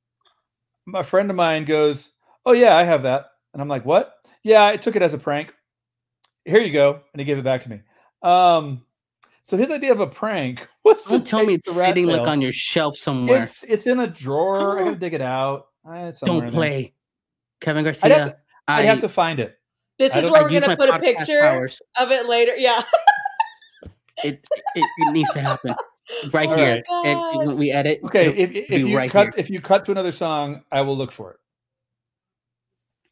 a friend of mine goes, oh, yeah, I have that. And I'm like, what? Yeah, I took it as a prank. Here you go. And he gave it back to me. Um, so his idea of a prank was to Don't tell me take it's the rat sitting like tail. on your shelf somewhere. It's it's in a drawer. I gotta dig it out. Eh, it's somewhere Don't in there. play. Kevin I'd Garcia. have to, I, I'd have to find it. This I is don't- where I we're use gonna my put a podcast picture powers. of it later. Yeah. It, it it needs to happen right All here. right. And when we edit. Okay, it'll if, if be you right cut here. if you cut to another song, I will look for it.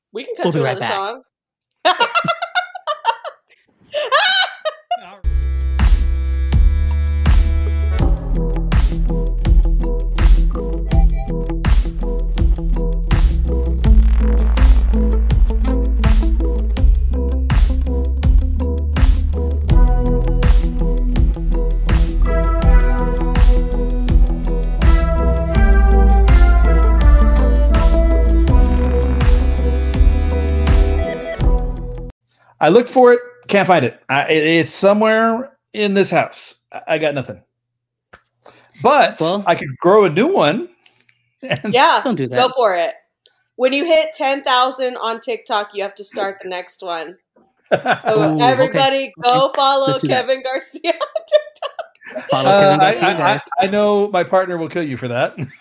We can cut We'll to be right another back. song. I looked for it, can't find it. I, it- It's somewhere in this house. I, I got nothing. But Well- I could grow a new one. And Yeah, Don't do that. go for it. When you hit ten thousand on TikTok, you have to start the next one. So Ooh, everybody, go Okay. follow Let's do that. Kevin Garcia. Follow Uh, Kevin I, Garcia, I- I- guys. I know my partner will kill you for that, I'm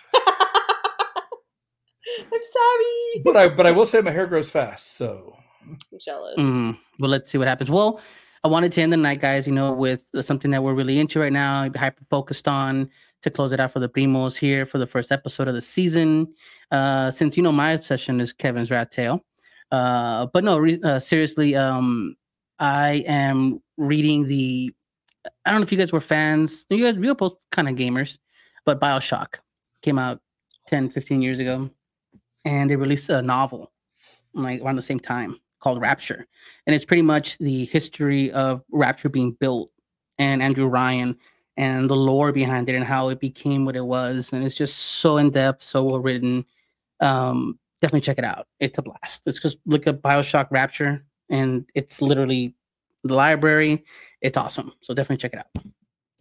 sorry. but I but I will say my hair grows fast. So I'm jealous. Mm, well, let's see what happens. Well, I wanted to end the night, guys, you know, with something that we're really into right now, hyper focused on to close it out for the Primos here for the first episode of the season. Uh, since, you know, my obsession is Kevin's rat tail. Uh, but no, re- uh, seriously, um, I am reading the, I don't know if you guys were fans. You guys, we were both kind of gamers, but BioShock came out ten, fifteen years ago. And they released a novel like around the same time called Rapture. And it's pretty much the history of Rapture being built and Andrew Ryan and the lore behind it and how it became what it was. And it's just so in depth, so well written. Um, definitely check it out. It's a blast. It's just look at BioShock Rapture and it's literally the library. It's awesome. So definitely check it out.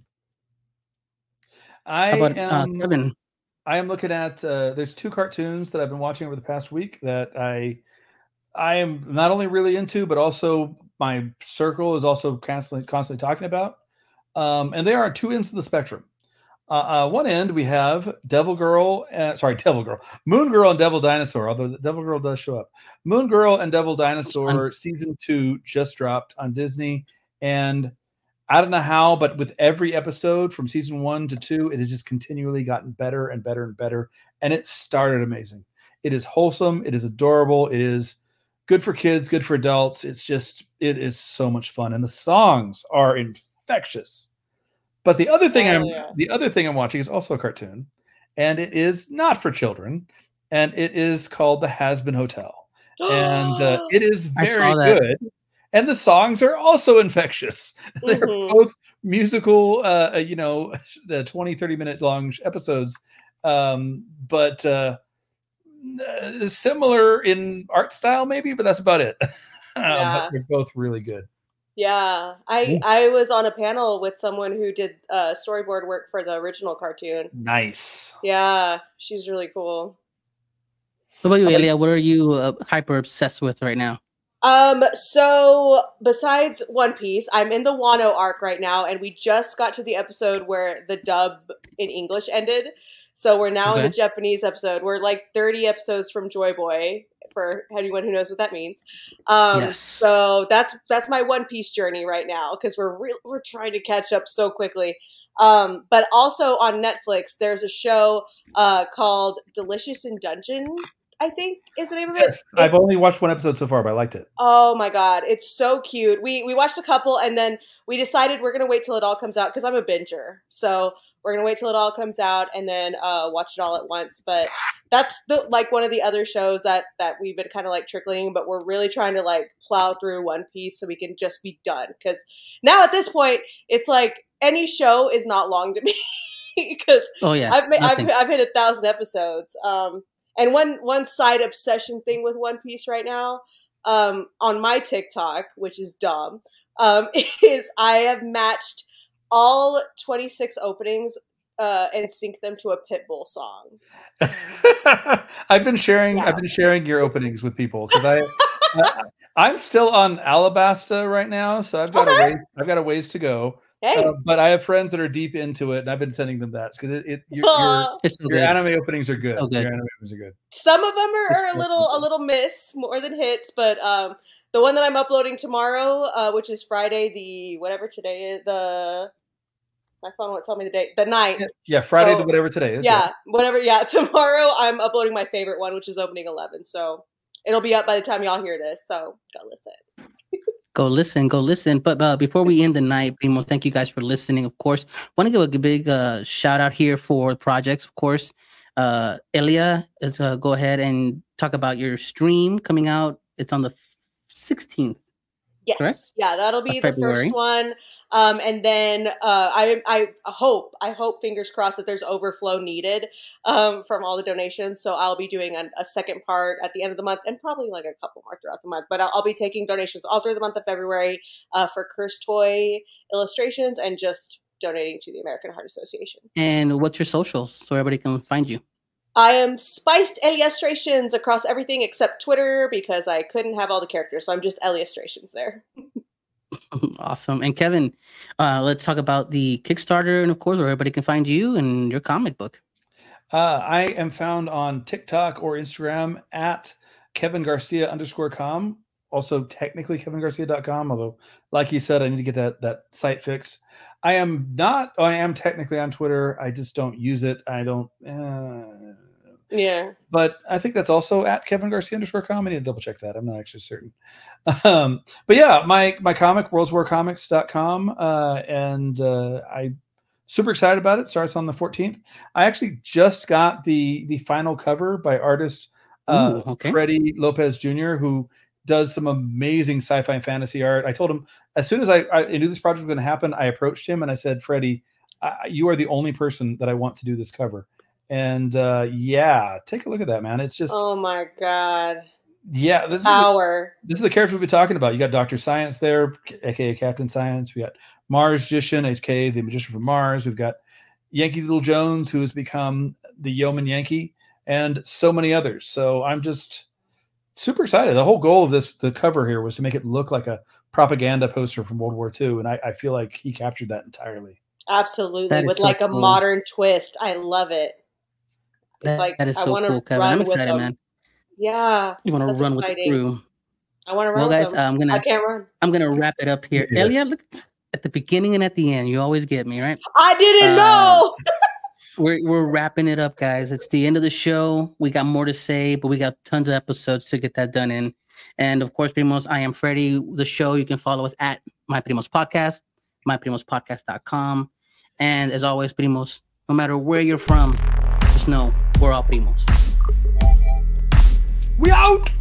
I How about am uh, Kevin? I am looking at uh, there's two cartoons that I've been watching over the past week that I I am not only really into, but also my circle is also constantly constantly talking about. Um, and they are on two ends of the spectrum. Uh, uh, one end we have Devil Girl, uh, sorry, Devil Girl, Moon Girl and Devil Dinosaur. Although the Devil Girl does show up. Moon Girl and Devil Dinosaur season two just dropped on Disney, and I don't know how, but with every episode from season one to two, it has just continually gotten better and better and better. And it started amazing. It is wholesome. It is adorable. It is good for kids, good for adults. It's just, it is so much fun. And the songs are infectious. But the other thing Oh, I'm, yeah. the other thing I'm watching is also a cartoon, and it is not for children, and it is called The Has-Been Hotel. And uh, it is I very saw that. good. And the songs are also infectious. They're Mhm. both musical, uh, uh, you know, the twenty, thirty minute long episodes, um, but uh, uh, similar in art style, maybe, but that's about it. uh, Yeah. But they're both really good. Yeah, I Yeah. I was on a panel with someone who did uh, storyboard work for the original cartoon. Nice. Yeah, she's really cool. What about you, How about you? Elia? What are you uh, hyper obsessed with right now? Um, so besides One Piece, I'm in the Wano arc right now, and we just got to the episode where the dub in English ended. So we're now in Okay. the Japanese episode. We're like thirty episodes from Joy Boy, for anyone who knows what that means. Um, Yes. So that's that's my One Piece journey right now because we're re- we're trying to catch up so quickly. Um, but also on Netflix, there's a show uh, called Delicious in Dungeon. I think is the name of it. Yes, I've It's- only watched one episode so far, but I liked it. Oh my god, it's so cute. We we watched a couple and then we decided we're gonna wait till it all comes out because I'm a binger. So we're gonna wait till it all comes out and then uh, watch it all at once. But that's the like one of the other shows that that we've been kind of like trickling, but we're really trying to like plow through One Piece so we can just be done. Because now at this point, it's like any show is not long to me because Oh yeah, I've, ma- I've nothing. I've hit a thousand episodes. Um, and one one side obsession thing with One Piece right now, um, on my TikTok, which is dumb, um, is I have matched all twenty-six openings uh, and sync them to a Pitbull song. I've been sharing. Yeah. I've been sharing your openings with people because I, I, I'm still on Alabasta right now, so I've got Okay. a ways. I've got a ways to go. Hey, Uh, but I have friends that are deep into it, and I've been sending them that because it, it your, your, It's so your good. anime openings are good. So good. Your anime openings are good. some of them are, It's are a so little good. a little miss more than hits, but um, the one that I'm uploading tomorrow, uh, which is Friday, the whatever today is, the my phone won't tell me the date, the ninth. Yeah, yeah Friday, So, the whatever today is. Yeah, whatever. Yeah, tomorrow I'm uploading my favorite one, which is opening eleven. So it'll be up by the time y'all hear this. So go listen. Go listen, go listen. But uh, before we end the night, Primo, thank you guys for listening. Of course, want to give a big uh, shout out here for projects. Of course, uh, Elia is uh, go ahead and talk about your stream coming out. It's on the sixteenth. Yes, correct? Yeah, that'll be Of the February. first one. Um, and then uh, I I hope I hope fingers crossed that there's overflow needed um, from all the donations. So I'll be doing a, a second part at the end of the month, and probably like a couple more throughout the month. But I'll, I'll be taking donations all through the month of February uh, for Cursed Toy illustrations and just donating to the American Heart Association. And what's your socials so everybody can find you? I am Spiced Eliastrations across everything except Twitter because I couldn't have all the characters, so I'm just Eliastrations there. Awesome. And Kevin, uh, let's talk about the Kickstarter and, of course, where everybody can find you and your comic book. Uh, I am found on TikTok or Instagram at Kevin Garcia underscore com. Also, technically Kevin Garcia dot com, although, like you said, I need to get that that site fixed. I am not. Oh, I am technically on Twitter. I just don't use it. I don't. Uh, Yeah. But I think that's also at Kevin Garcia underscore com. I need to double check that. I'm not actually certain. Um, but yeah, my my comic, worlds war comics dot com. Uh, and uh, I'm super excited about it. Starts on the fourteenth. I actually just got the the final cover by artist uh, Ooh, okay. Freddie Lopez Junior, who does some amazing sci-fi and fantasy art. I told him as soon as I, I knew this project was going to happen, I approached him and I said, Freddie, I, you are the only person that I want to do this cover. And uh, yeah, take a look at that, man. It's just, Oh my God. yeah, this is, the, Power. this is the characters we've been talking about. You got Doctor Science there, aka Captain Science. We got Mars Magician, aka the Magician from Mars. We've got Yankee Doodle Jones, who has become the Yeoman Yankee, and so many others. So I'm just super excited. The whole goal of this, the cover here, was to make it look like a propaganda poster from World War Two, and I, I feel like he captured that entirely. Absolutely. That is With so like a cool. modern twist. I love it. It's That, like that is I so want to cool, Kevin. run I'm with excited, them. man. Yeah. You want to That's run with exciting. the crew. I want to run Well, with guys, them. uh, I'm gonna I can't run. I'm gonna wrap it up here. Yeah. Elia, look at the beginning and at the end. You always get me, right? I didn't Uh, know. We're we're wrapping it up, guys. It's the end of the show. We got more to say, but we got tons of episodes to get that done in. And of course, Primos, I am Freddie. The show, you can follow us at My Primos Podcast, my primos podcast dot com. And as always, Primos, no matter where you're from, just know we're all Primos. We out!